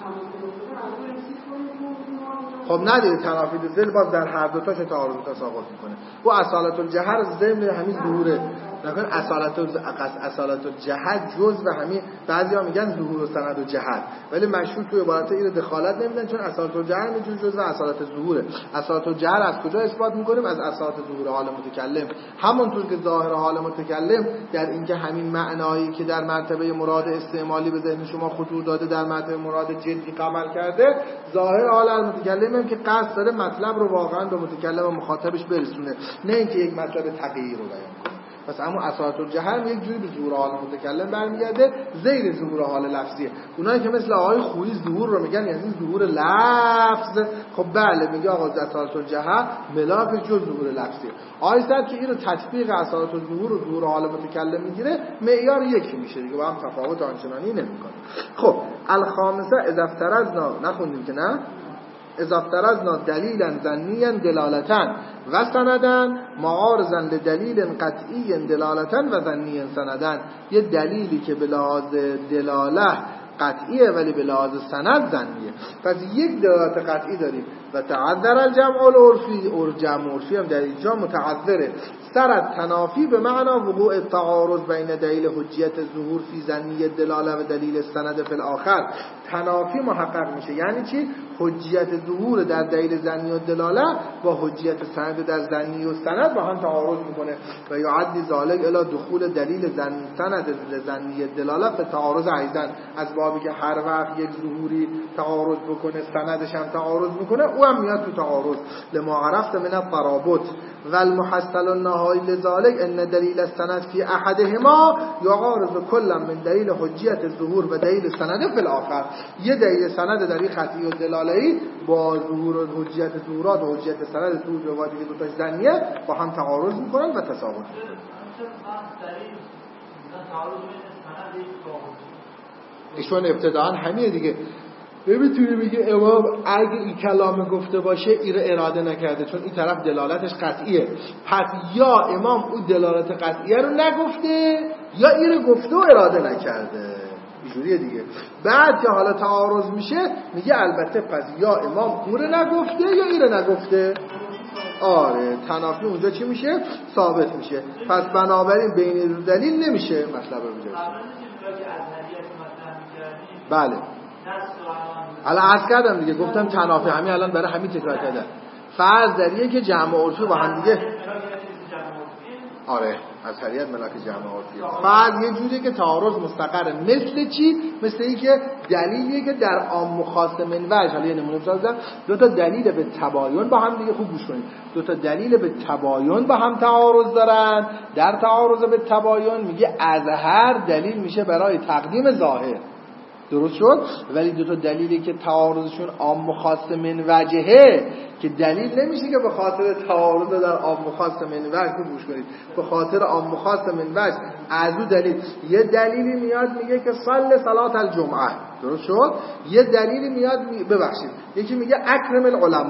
Speaker 1: خب ندید تنافی دل باز در هر دوتاش تعارض تساقط میکنه. و اصالت الجهه رو ضمن همین ظهوره نکن اصالت اصالت الجهت جزء و همین بعضیا میگن ظهور و سند و جهت، ولی مشهور توی عبارت این دخالت نمیدن چون اصالت الجهت میجوز جزء اصالت ظهوره. اصالت الجهت از کجا اثبات میکنیم؟ از اصالت ظهور حال متکلم. همونطور که ظاهر حال متکلم در اینکه همین معنایی که در مرتبه مراد استعمالی به ذهن شما خطور داده در مرتبه مراد جدی عمل کرده، ظاهر حال متکلم هم که قصد داره مطلب رو واقعا به متکلم و مخاطبش برسونه، نه اینکه یک مطلب تغییر رو بیان کنه. پس اما اصالت الجهل یک جوری به ظهور حال متکلم برمیگرده، زیر ظهور حال لفظیه. اونایی که مثل آقای خویی ظهور رو میگن یعنی ظهور لفظ، خب بله میگه آقا اصالت الجهل ملاک جز ظهور لفظیه. آقای صد که این رو تطبیق اصالت الظهور و ظهور حال متکلم میگیره معیار یکی میشه دیگه، با هم تفاوت آنچنانی نمیکنه. خب الخامسه اذا افترضنا، نخوندیم که نه؟ اذا افترضنا دلیلا ظنیا دلالتا و سندا معارضا لدلیل قطعی دلالتا و ظنیا سندا. یه دلیلی که به لحاظ دلاله قطعیه ولی به لحاظ سند ظنیه. پس یک دلالت قطعی داریم و تعذر الجمع العرفی، اور جمع عرفی هم در اینجا متعذره. سرت تنافی به معنا وقوع تعارض بین دلیل حجیت ظهور فی ظنی دلاله و دلیل سند فی الاخر. تنافی محقق میشه یعنی چی؟ حجیت ظهور در دلیل ظنی و دلاله با حجیت سند در ظنی و سند با هم تعارض میکنه و یعدی ذالک الی دخول دلیل ظنی سند ظنی دلاله به تعارض ایضا، از بابی که هر وقت یک ظهوری تعارض بکنه سندش هم تعارض میکنه او هم میاد تو تعارض. لما عرفت من الترابط و المحصل النهایی لذالک ان دلیل السند فی احدهما یعارض کلا من دلیل حجیت ظهور و دلیل سند فی الاخر. یه دلیل سند در این قطعی و دلاله‌ای با ظهور و حجیت ظهورات و حجیت سند تو روایتی که دو تاش ظنیه با هم تعارض میکنن و تساوی میکنن. ایشون ابتداء همین دیگه نمیتونه بگه امام اگه این کلام گفته باشه این رو اراده نکرده چون این طرف دلالتش قطعیه، پس یا امام اون دلالت قطعیه رو نگفته یا این رو گفته و اراده نکرده. اینجوریه دیگه. بعد که حالا تعارض میشه میگه البته پس یا امام اون رو نگفته یا این رو نگفته. آره تنافی اونجا چی میشه؟ ثابت میشه. پس بنابراین بین دلیل نمیشه مطلب رو بجاست. بله الان عرض کردم دیگه، گفتم تنافی همین الان برای همین تکرار کردم. فرض دریه که جمع عرفی با هم دیگه آره از حریت ملاک جمع عرفی فرض یه جوریه که تعارض مستقره. مثل چی؟ مثل این که دلیلیه که در عام و خاص منوج، حالا یه نمونه بسازم، دو تا دلیل به تباین با هم دیگه خوب گوش کنید، دو تا دلیل به تباین با هم تعارض دارن. در تعارض به تباین میگه از هر دلیل میشه برای تقدیم ظاهر، درست شد؟ ولی دو تا دلیلی که تعارضشون عام و خاص من وجهه که دلیل نمیشه که به خاطر تعارض در عام و خاص من وجه گوش کنید، به خاطر عام و خاص من وجه از اون دلیل یه دلیلی میاد میگه که صلی صلات الجمعه، درست شد؟ یه دلیلی میاد می... ببخشید یکی میگه اکرم العلماء،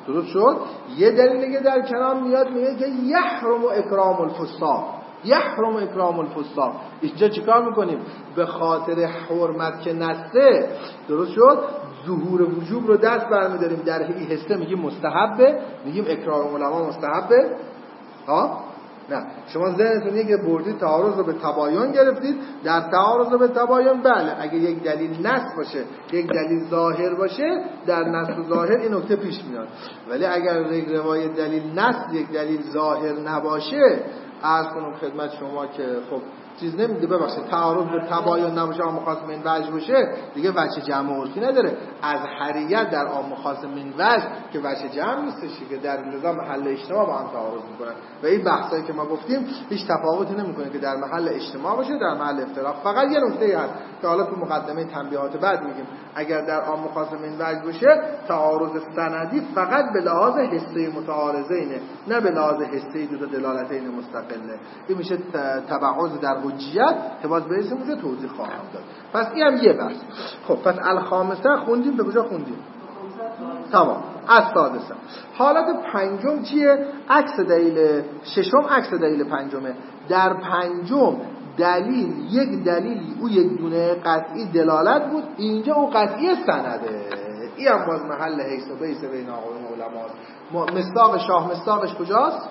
Speaker 1: درست شد؟ یه دلیلی که در کلام میاد میگه که یحرم اکرام الفساق، یحرم اکرام الفساق. اینجا چیکار میکنیم؟ به خاطر حرمت که نسته، درست شد، ظهور وجوب رو دست برمیداریم، در این حصه میگیم مستحبه، میگیم اکرام علما مستحبه. ها نه، شما ذهنتون که بردید تعارض رو به تباین گرفتید. در تعارض رو به تباین بله، اگه یک دلیل نص باشه، یک دلیل ظاهر باشه، در نص و ظاهر این نکته پیش میاد. ولی اگر یک روایت دلیل نص، یک دلیل ظاهر نباشه، عرض کنم خدمت شما که خب چیز نمیده، ببخشید تعارض به تباین نباشه، عام خاص من وجه باشه، دیگه وجه جمع عرفی نداره. از حریت در عام خاص من وجه که وجه جمع نیستش، که در لزوم محل اجتماع با هم تعارض میکنن. و این بحثایی که ما گفتیم هیچ تفاوتی نمیکنه که در محل اجتماع باشه، در محل افتراق. فقط یه نکته هست که حالا تو مقدمه تنبیهات بعد میگیم، اگر در عام خاص من وجه باشه، تعارض سندی فقط به لحاظ حسه متعارضینه، نه به لحاظ حسه دو تا دلالتین مستقله. این میشه تبعض در حجیت که باز برسیم اونجا توضیح خواهم داد. پس این هم یه بحث. خب پس الخامسه خوندیم، به کجا خوندیم؟ تمام. از سادسه. حالت پنجم چیه؟ عکس دلیل ششم، عکس دلیل پنجمه. در پنجم دلیل یک دلیلی او یک دونه قطعی دلالت بود، اینجا او قطعی سنده. این هم باز محل حیث و بیس بین آقایون علماست. مصداق شاه مصداقش کجاست؟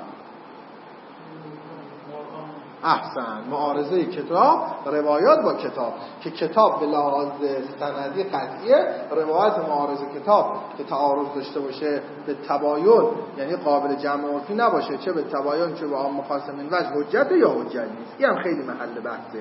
Speaker 1: احسن، معارضه کتاب، روایات با کتاب، که کتاب به لحاظ سندی قطعیه، روایت معارضه کتاب که تعارض داشته باشه به تباین، یعنی قابل جمع عرفی نباشه، چه به تباین چه به عام خاص من وجه، حجت یا حجت نیست. این هم خیلی محل بحثه.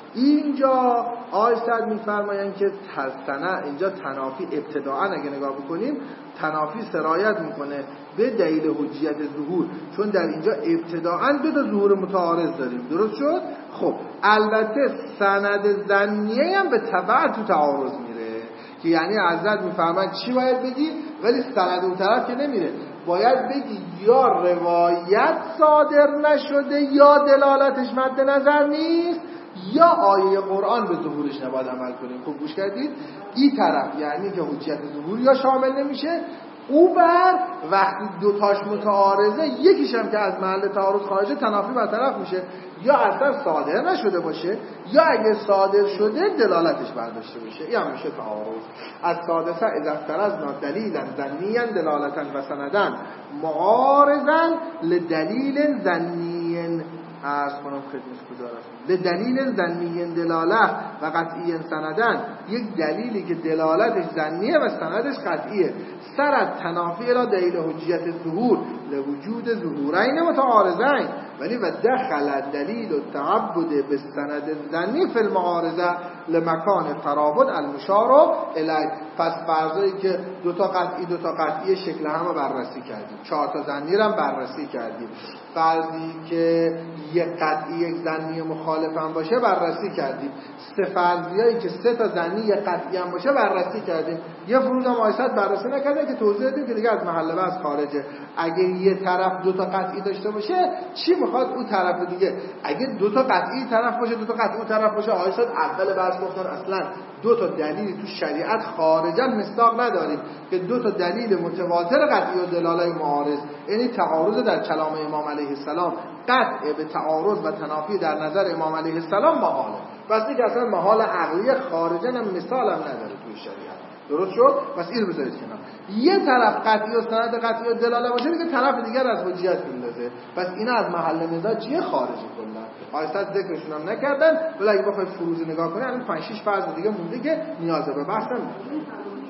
Speaker 1: اینجا آیسد میفرمایند که سند اینجا تنافی ابتداعا اگه نگاه بکنیم، تنافی سرایت میکنه به دلیل حجیت ظهور، چون در اینجا ابتداعا دو تا ظهور متعارض داریم. درست شد؟ خب البته سند ظنیه هم به تبع تو تعارض میره، که یعنی حضرت میفرماید چی باید بگی، ولی سند اون طرف که نمیره، باید بگی یا روایت صادر نشده یا دلالتش مد نظر نیست، یا آیه قرآن به ظهورش نباید عمل کنیم. خوب گوش کردید؟ این طرف یعنی که حجیت ظهور یا شامل نمیشه، او بر وقتی دوتاش متعارضه، یکیش هم که از محل تعارض خارجه، تنافی برطرف میشه، یا اصلا صادر نشده باشه، یا اگه صادر شده دلالتش برداشته بشه. این هم میشه تعارض. از سادسه اذا افترضنا دلیلا ظنیا دلالتا و سندن معارضا لدلیل ظنی عرض کنم خدمت گزارش لدلیل ظنی دلاله و قطعی سندن، یک دلیلی که دلالتش ظنیه و سندش قطعیه، سرت تنافی الی دلیل حجیت ظهور لوجود ظهورین متعارضین، ولی و دخل دلیل التعبد بالسند الظنی فی المعارضه لمکان ترابط المشار الیه. پس فرضایی که دو تا قطعی دو تا قطعی شکل همو بررسی کردیم، چهار تا ظنی رو هم بررسی کردیم، فرضی که یک قطعی یک ظنی مخالف هم باشه بررسی کردیم، سه فرضیایی که سه تا ظنی یک قطعی هم باشه بررسی کردیم، یه فروض هم آیسد بررسی نکردیم که توضیح دادیم که دیگه از محل بحث خارجه. اگه یه طرف دو تا قطعی داشته باشه، چی میخواد اون طرف دیگه؟ اگه دو تا قطعی طرف باشه، دو تا قطعی اون طرف باشه، آیسد اول بحث گفتن اصلا دو تا دلیل تو شریعت خارجا مصداق نداریم که دو تا دلیل متواتر قطعی و دلاله معارض، یعنی تعارض در کلام امام علیه السلام قطع به تعارض و تنافی در نظر امام علیه السلام محاله. پس دیگه اصلا محال عقلی خارجا هم مثال هم نداره توی شریعت. درست شد؟ پس این رو بذارید کنار. یه طرف قطعی و سند قطعی و دلاله باشه، دیگه طرف دیگر از حجیت میندازه. پس اینا از محل نزاع چیه؟ خارجی کلا. آیات ذکرشون هم نکردن، ولی اگه بخوای فروض نگاه کنی، الان پنج شش فرض دیگه مونده که نیاز به بحث نمیشه.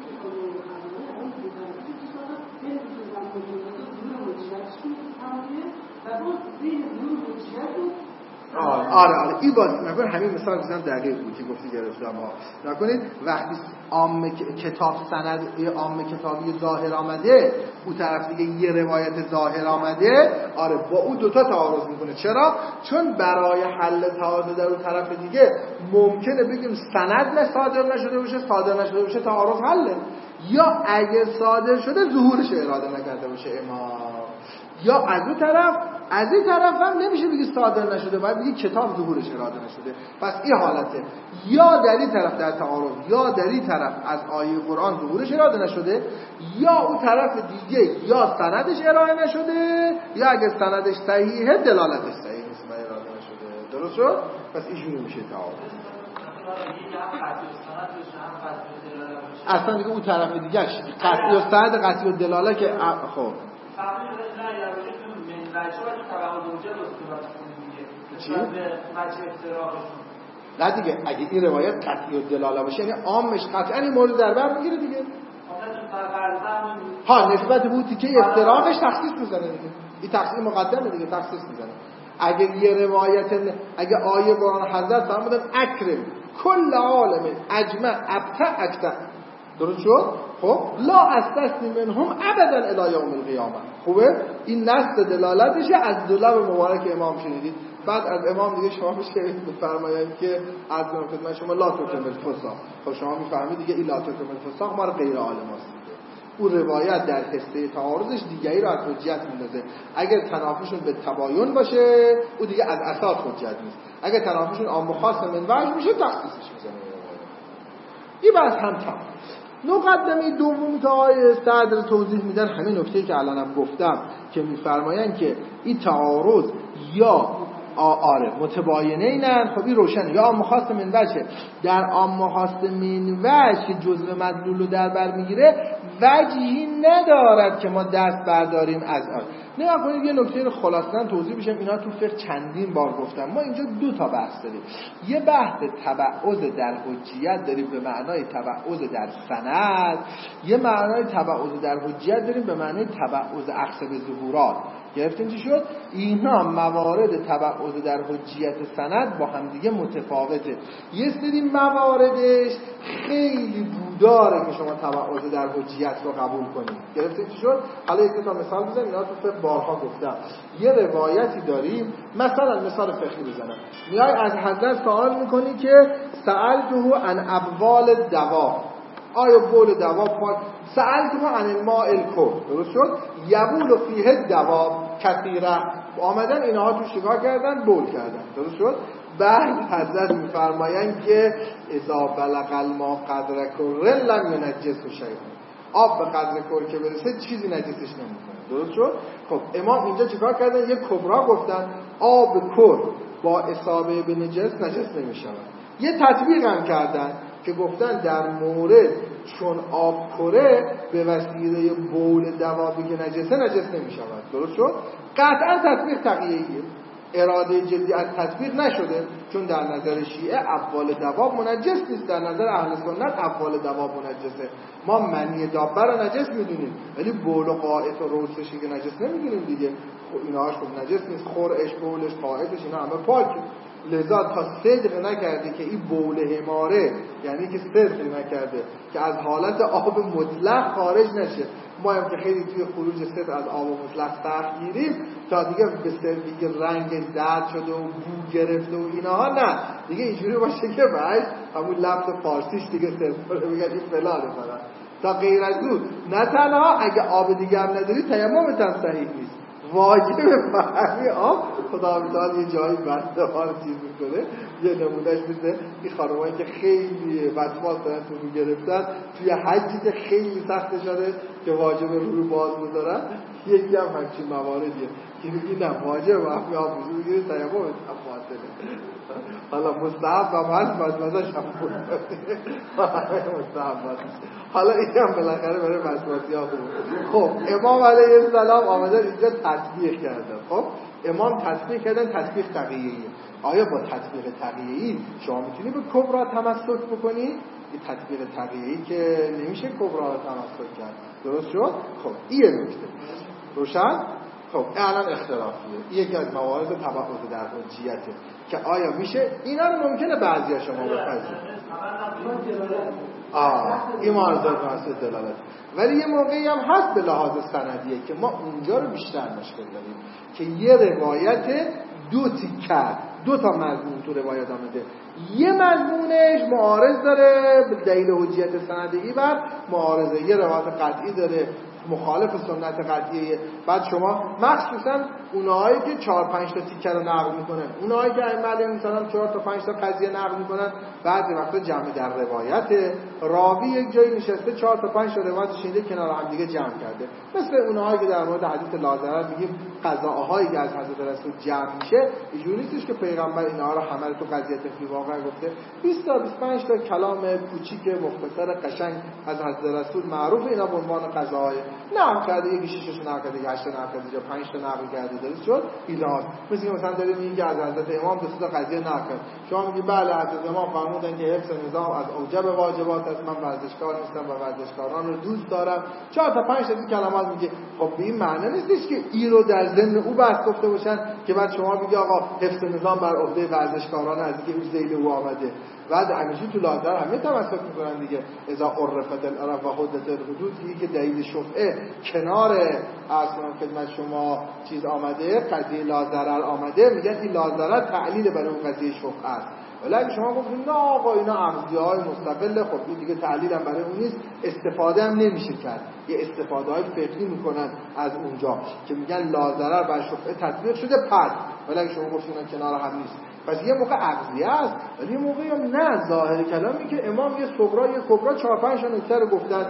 Speaker 1: آره آره آره این باز نکنید، همین مثال بزنم دقیق بود که گفتی گرفتم ها. نکنید وقتی عام کتاب سند یه عام کتابی ظاهر آمده، اون طرف دیگه یه روایت ظاهر آمده، آره با اون دوتا تعارض میکنه. چرا؟ چون برای حل تعارض در اون طرف دیگه ممکنه بگیم سند نه صادر نشده باشه، صادر نشده باشه تعارض حله، یا اگه صادر شده ظهورش اراده نکرده باشه امام. یا از اون طرف از این طرف هم نمیشه بگی صادر نشده، باید بگی کتاب ظهورش اراده نشده. پس این حالته، یا در این طرف در تعارض، یا در این طرف از آیه قرآن ظهورش اراده نشده، یا اون طرف دیگه یا سندش ارائه نشده، یا اگه سندش صحیحه دلالتش صحیح نیست و اراده نشده. درست شد؟ پس اینجوری میشه تعارض. اصلا دیگه اون طرف دیگه قطعی و سند قطعی و دلاله که خب چی؟ نه دیگه اگه این روایت قطعی و دلاله باشه یعنی عامش قطعا این مورد در بر میگیره دیگه. ها نسبت به که افتراقش تخصیص میزنه دیگه، این تخصیص مقدمه دیگه، تخصیص میزنه. اگه یه روایت اگه آیه قرآن حضرت فرمودن اکرم کل عالم اجمع ابتع اکتع، درست شد؟ خب لا استثنی منهم ابدا الی یوم القیامه. خوبه؟ این نص دلالتشه از دو لب مبارک امام شنیدید. بعد از امام دیگه شما میشه بفرمایید که از خدمت شما لا تکمل الفساق. خب شما میفهمید دیگه این لا تکمل الفساق ما رو غیر عالم است. اون روایت در حصه تعارضش دیگری رو از حجت میندازه. اگر تنافیشون به تباین باشه او دیگه از اساس حجت نیست. اگر تنافیشون عام و خاص من وجه میشه تخصیصش میزنه. این بحث هم تمام. مقدمه دومی که آقای صدر توضیح میدن همین نکته که الانم گفتم که میفرمایند که این تعارض یا آره متباینه اینن. خب این روشنه، یا عام خاص من وجه. در عام خاص من وجه که جزء مدلول رو در بر میگیره وجهی ندارد که ما دست برداریم از آن. نگاه کنید یه نکته رو خلاصا توضیح بشم. اینا تو فقه چندین بار گفتم. ما اینجا دو تا بحث داریم. یه بحث تبعض در حجیت داریم به معنای تبعض در سند، یه معنای تبعض در حجیت داریم به معنای تبعض اخذ به ظهورات. گرفتین چی شد؟ اینا موارد تبعض در حجیت سند با هم دیگه متفاوته. یه سری مواردش خیلی بوداره که شما تبعض در حجیت رو قبول کنید. گرفتین چی شد؟ حالا یک تا مثال بزنم. اینا تو فقه بارها گفتم. یه روایتی داریم، مثلا مثال فقهی بزنم. میای از حضرت سوال میکنی که سألته عن ابوال دوا، آیا بول دواب پاک؟ سألته عن الماء الکر، درست شد؟ یبول فیه دواب کثیره، آمدن اینها تو شکار کردن، بول کردن، درست شد؟ بعد حضرت میفرمایند که اذا بلغ الماء قدر کر لم ینجسه شیء، آب به قدر کر که برسه چیزی نجسش نمیکنه، درست شد؟ خب امام اینجا چیکار کردن؟ یک کبرا گفتن آب کر با اصابه به نجس نجس نمیشود. یه تطبیق هم کردن که گفتن در مورد چون آب کره به وسیله بول دوابی که نجسه نجس نمی شود، درست شد؟ قطعا تطبیق تقییه‌ایه، اراده جدی از تطبیق نشده، چون در نظر شیعه ابوال دواب منجس نیست، در نظر اهل سنت ابوال دواب منجسه. ما منی دابه رو نجس میدونیم ولی بول و قائط و روسشی که نجس نمیدونیم دیگه. خب اینهاش خب نجس نیست، خورش، بولش، قائطش اینا همه پاکه. لذا تا صدق نکرده که این بول حماره، یعنی که صدق نکرده که از حالت آب مطلق خارج نشه. ما هم که خیلی توی خروج صدق از آب مطلق سخت گیریم تا دیگه به صدقی که رنگ زرد شده و بو گرفته و اینها، نه دیگه اینجوری باشه که باید همون لفظ فارسیش دیگه صدق رو بگن این فلانه فلان. تا غیر از اون نه تنها اگه آب دیگه هم نداری تیممت هم صحیح نیست، واجب فهمی آب. خدا می‌داد یه جایی بنده ها رو چیز میکنه. یه نمونهش مثل این خانمایی که خیلی وسواس دارن تو رو گرفتن توی حجی که خیلی سخت شده که واجب رو رو باز بذارن، یکی هم همچین مواردیه که میگی نه واجب وقتی آب بزرگ بگیره تیمم هم فاصله. حالا مستحب هم هست مزمزش هم بود مستحب هست. حالا این هم بالاخره برای وسواسی ها بود. خب امام علیه السلام آمدن اینجا تطبیق کردن. خب امام تطبیق کردن تطبیق تقییه‌ای. آیا با تطبیق تقییه‌ای شما میتونی به کبرا تمسک بکنی؟ این تطبیق تقییه‌ای که نمیشه کبرا رو تمسک کرد، درست شد؟ خب این نکته روشن. خب الان اختلافیه، یکی از موارد تبعض در حجیته که آیا میشه اینا رو ممکنه بعضیا شما بپذیرید. آه این مارزات واسه دلالت، ولی یه موقعی هم هست به لحاظ سندیه که ما اونجا رو بیشتر مشکل داریم که یه روایت دو تیکه، دو تا مضمون تو روایت آمده، یه مضمونش معارض داره به دلیل حجیت سندی بر معارضه، یه روایت قطعی داره مخالف سنت قطعیه. بعد شما مخصوصا اونایی که چهار پنج تا تیکه رو نقل میکنن، اونایی که ائمه علیهم السلام چهار تا پنج تا قضیه نقل میکنن، بعضی وقتا جمع در روایت راوی یک جایی نشسته چهار تا پنج تا روایت شنیده کنار هم دیگه جمع کرده. مثل اونایی که در مورد حدیث لا میگیم قضاءهایی که از حضرت رسول جمع میشه، اینجوری نیستش که پیغمبر اینها رو همه رو تو قضیه فی واقع گفته. بیست تا بیست و پنج تا کلام کوچیک مختصر قشنگ از حضرت رسول معروف اینا به عنوان قضاهای نقل کرده، یکی ششش نقل کرده، هشت نقل کرده، یا پنج تا نقل کرده. درست شد ایلات. مثلا مثلا داریم میگه از حضرت امام دو تا قضیه نقل کرد، شما میگی بله حضرت امام فرمودن که حفظ نظام از اوجب واجبات است، من ورزشکار نیستم و ورزشکاران رو دوست دارم، چهار تا پنج تا کلمات میگه. خب به این معنی نیستش که ای رو در ضمن او بحث گفته باشن که بعد شما بگی آقا حفظ نظام بر عهده ورزشکاران از اینکه او ذیل او آمده. بعد همیشه تو لازر همه تمسک میکنن دیگه، اذا عرفت العرف و حدت الحدود، که دلیل شفعه کنار اصلا خدمت شما چیز آمده، قضیه لازرر آمده، میگن این لازرر تعلیل برای اون قضیه شفعه است. ولی اگه شما گفتید نه آقا اینا عمزی‌های مستقله، خب این دیگه تعلیل هم برای اون نیست، استفاده هم نمیشه کرد. یه استفاده های فقهی میکنن از اونجا که میگن لازرر بر شفعه تطبیق شده پس. ولی اگه شما گفتید اینا کنار هم نیست، پس یه موقع عقضیه است، ولی یه موقعی هم نه ظاهر کلامی که امام یه صغرا یه کبرا چهار پنج تا نکته رو گفتن.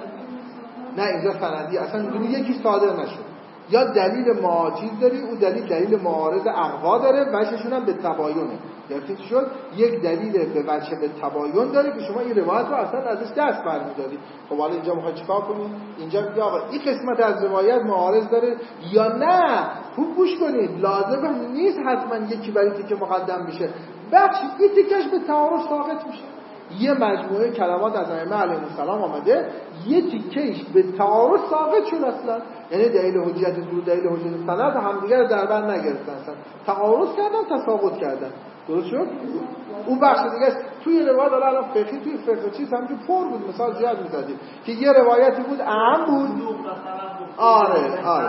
Speaker 1: نه اینجا سندی اصلا میدونی یکی صادر نشد، یا دلیل معاجز داری، او دلیل دلیل معارض اقوا داره، وجهشون هم به تباینه. گرفتید شد یک دلیل به وجه به تباین داره که شما این روایت رو اصلا ازش دست برمی‌داری. خب حالا اینجا میخواد چیکار کنید؟ اینجا میگه آقا این قسمت از روایت معارض داره یا نه. خوب گوش کنید، لازم نیست حتما یکی برای تیکه مقدم بشه، بخشی این تیکش به تعارض ساقط میشه. یه مجموعه کلمات از ائمه علیهم السلام آمده، یه تیکهش به تعارض ساقط شد اصلا، یعنی دلیل حجیت زور دلیل حجیت سند همدیگه رو در بر نگرفتن، اصلا تعارض کردن، تساقط کردن. درست شد؟ اون بخش دیگه است. توی روایت الان فقهی توی فقه چیز هم که پر بود، مثال زیاد می‌زدیم که یه روایتی بود اهم بود. آره آره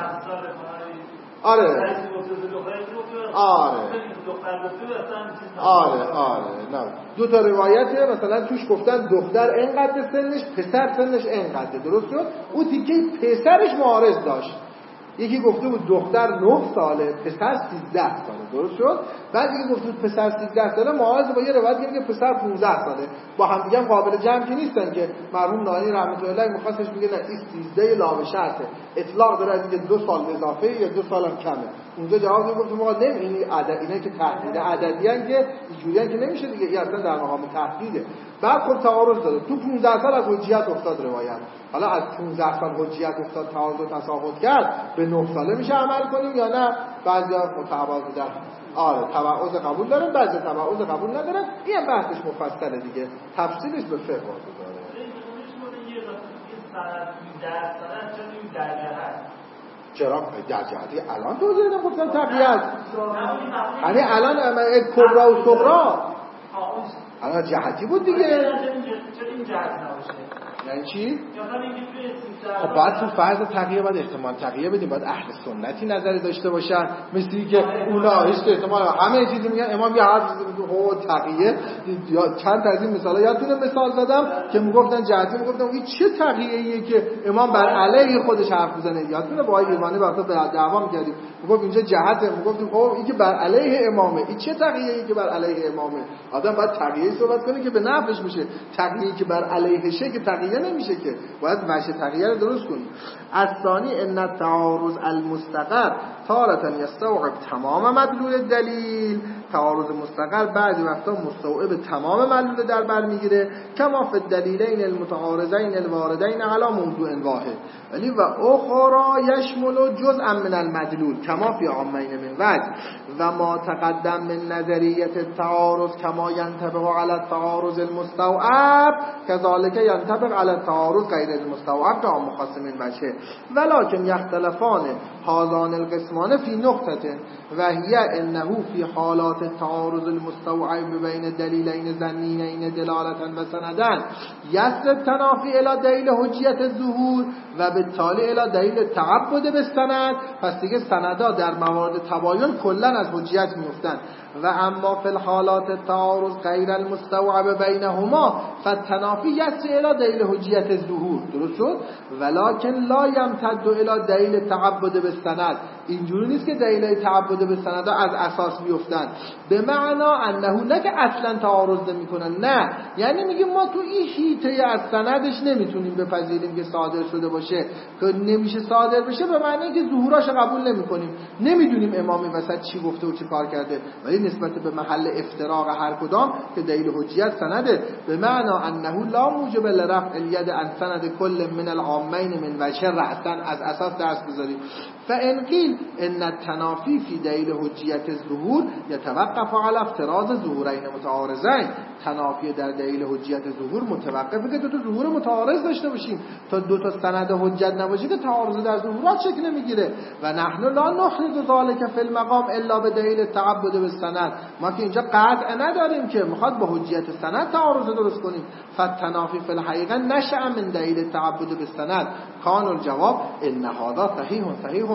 Speaker 1: آره آره آره آره نه دو تا روایته مثلا توش گفتن دختر اینقدر سنش، پسر سنش اینقدر. درست شد؟ اون تیکه پسرش معارض داشت. یکی گفته بود دختر نه ساله، پسر سیزده ساله. درست شد؟ بعد یکی گفته بود پسر سیزده ساله معارض با یه روایت که پسر پانزده ساله. با هم دیگه قابل جمع که نیستن که مرحوم نانی رحمت الله علیه مخاطبش میگه نه این سیزده لا شرطه، اطلاق داره از اینکه دو سال اضافه یا دو سال هم کمه. اونجا جواب میگفت ما نه این عدد اینا که تحدید عددی ان که اینجوریه که نمیشه دیگه، این اصلا در مقام تحدیده. بعد خب تعارض داره تو پانزده سال از حجیت افتاد روایت. حالا از پانزده سال حجیت افتاد تعارض و تساقط کرد، به نه ساله میشه عمل کنیم یا نه؟ بعضیا متعارض دارن. آره تبعض قبول دارن، بعضی تبعض قبول ندارن. این بحثش مفصله دیگه، تفصیلش به فقه داره. چرا در جهتی الان توضیح دادم گفتم تقیید، یعنی الان کبرا و صغرا الان جهتی بود دیگه.
Speaker 2: چرا این جهت نباشه؟
Speaker 1: یعنی چی؟ خب باید تو فرض تقیه باید احتمال تقیه بدیم، باید اهل سنتی نظری داشته باشن، مثلی که اونا هیچ احتمال همه چیزی میگن امام یه حرف میگه هو تقیه. یا چند از این مثالا یادتونه مثال زدم که میگفتن جهتی، میگفتم این چه تقیه‌ایه که امام بر علیه خودش حرف میزنه. یادتونه با ایوانی وقتا به دعوا می‌کردیم، میگفت اینجا جهته، میگفتیم خب این که بر علیه امامه، این چه تقیه‌ایه که بر علیه امامه؟ آدم باید تقیه صحبت کنه که به نفعش میشه. تقیه‌ای که بر علیهشه که تقیه نمیشه که، باید وجه تقیه رو درست کنیم. الثانی ان التعارض المستقر تارة یستوعب تمام مدلول الدلیل، تعارض مستقر بعضی وقتا مستوعب تمام مدلول در بر میگیره، کما فی الدلیلین المتعارضین الواردین علی موضوع واحد، ولی و اخرى یشمل جزءا من المدلول کما فی عامین من وجه و ما تقدم من نظریه التعارض کما ينطبق على التعارض المستوعب كذلك ينطبق على التعارض غیر المستوعب که هم مخاصمین وجه، ولكن یختلفان هذان القسمان فی نقطه و هی انه فی حالات التعارض المستوعب بین دلیلین ظنینین دلالتا و سندن یسر تنافی الی دلیل حجیت الظهور و بالتالي الی دلیل تعبد بالسند. پس دیگه سندا در موارد تباین کلا از حجیت میفتن. و اما فی الحالات التعارض غیر المستوعب بینهما فالتنافی یسر الی دلیل حجیت الظهور. درست شد؟ ولکن لا یمتد الی دلیل تعبد بالسند. اینجوری نیست که دلیل تعبد بالسند از اساس بیفتن به معنا انه نه که اصلا تعارض نمیکنن، نه، یعنی میگه ما تو این هیته از سندش نمیتونیم بپذیریم که صادر شده باشه که نمیشه صادر بشه، به معنی که ظهوراشو قبول نمیکنیم، نمیدونیم امامی وسط چی گفته و چی کار کرده، ولی نسبت به محل افتراق هر کدام که دلیل حجیت سنده به معنا انه لا موجب لرفع الید عن سند کل من العامین من وجه رأسا. از اساس درس بذاریم. فان قیل ان التنافی فی دلیل حجیت الظهور یتوقف علی افتراض ظهورین متعارضین. تنافی در دلیل حجیت ظهور متوقفه که دو تا ظهور متعارض داشته باشیم. تا دو تا سند حجت نباشه که تعارض در ظهورات شکل نمیگیره. و نحن لا نخرج ذلك فی المقام الا بدلیل تعبد بالسند. ما که اینجا قطع نداریم که میخواد با حجیت سند تعارض درست کنیم. فالتنافی فی الحقیقه نشأ من دلیل تعبد بالسند. کان الجواب ان هذا صحیح صحیح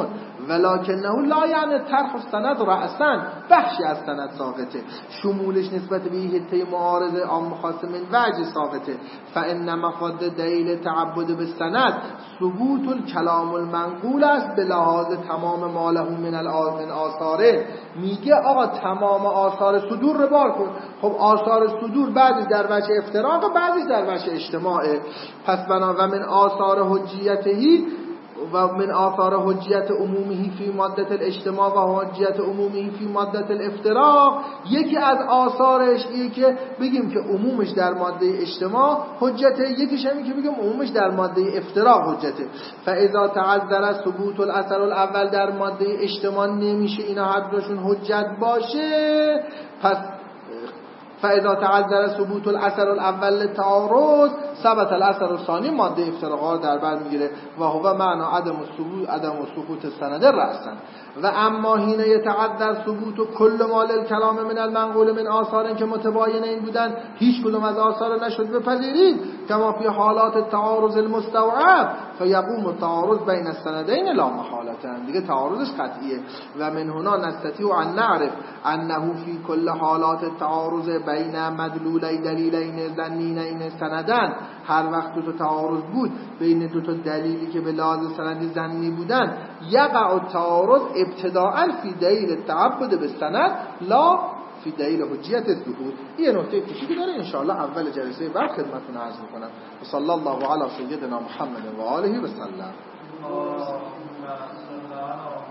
Speaker 1: ولکنه لا یعنی طرح السند رأسا. بخشی از سند ساقطه، شمولش نسبت به حته معارض عام خاص من وجه ساقطه. فان مفاد دلیل تعبد بالسند ثبوت الکلام المنقول است به لحاظ تمام ما له من الآثار آثاره. میگه آقا تمام آثار صدور رو بار کن. خب آثار صدور بعضی در وجه افتراق و بعضی در وجه اجتماعه. پس بنا و من آثار حجیتهی و من آثار حجیت عمومی فی مادت الاجتماع و حجیت عمومی فی مادت الافتراق. یکی از آثارش اینه که بگیم که عمومش در ماده اجتماع حجته، یکیش همین که بگیم عمومش در ماده افتراق حجته. فاذا تعذر ثبوت الاثر الاول در ماده اجتماع نمیشه اینا هر دوشون حجت باشه. پس فاذا تعذر ثبوت الاثر الاول للتعارض ثبت الاثر الثانی ماده افتراق در بر میگیره و هو معنی عدم الثبوت عدم ثبوت السند رأسا. و اما حين يتعذر ثبوت كل ما للكلام من المنقول من آثار که متباین این بودن هیچ کدوم از آثار نشد بپذیرید کما فی حالات التعارض المستوعب فیقوم التعارض بین السندین لا محالة. دیگه تعارضش قطعیه. و من هنا نستطيع ان نعرف انه فی كل حالات التعارض بین مدلولی دلیلین ظنینین سندن. هر وقت دو تا تعارض بود بین دو تا دلیلی که به لحاظ سندی ظنی بودن یقع التعارض ابتداء فی دلیل التعبد بالسند لا فی دلیل حجیت الظهور. این نکته کوچیکی داره ان شاء الله اول جلسه بعد خدمتتون عرض میکنم. و صلی الله علی سیدنا محمد و آله و سلم.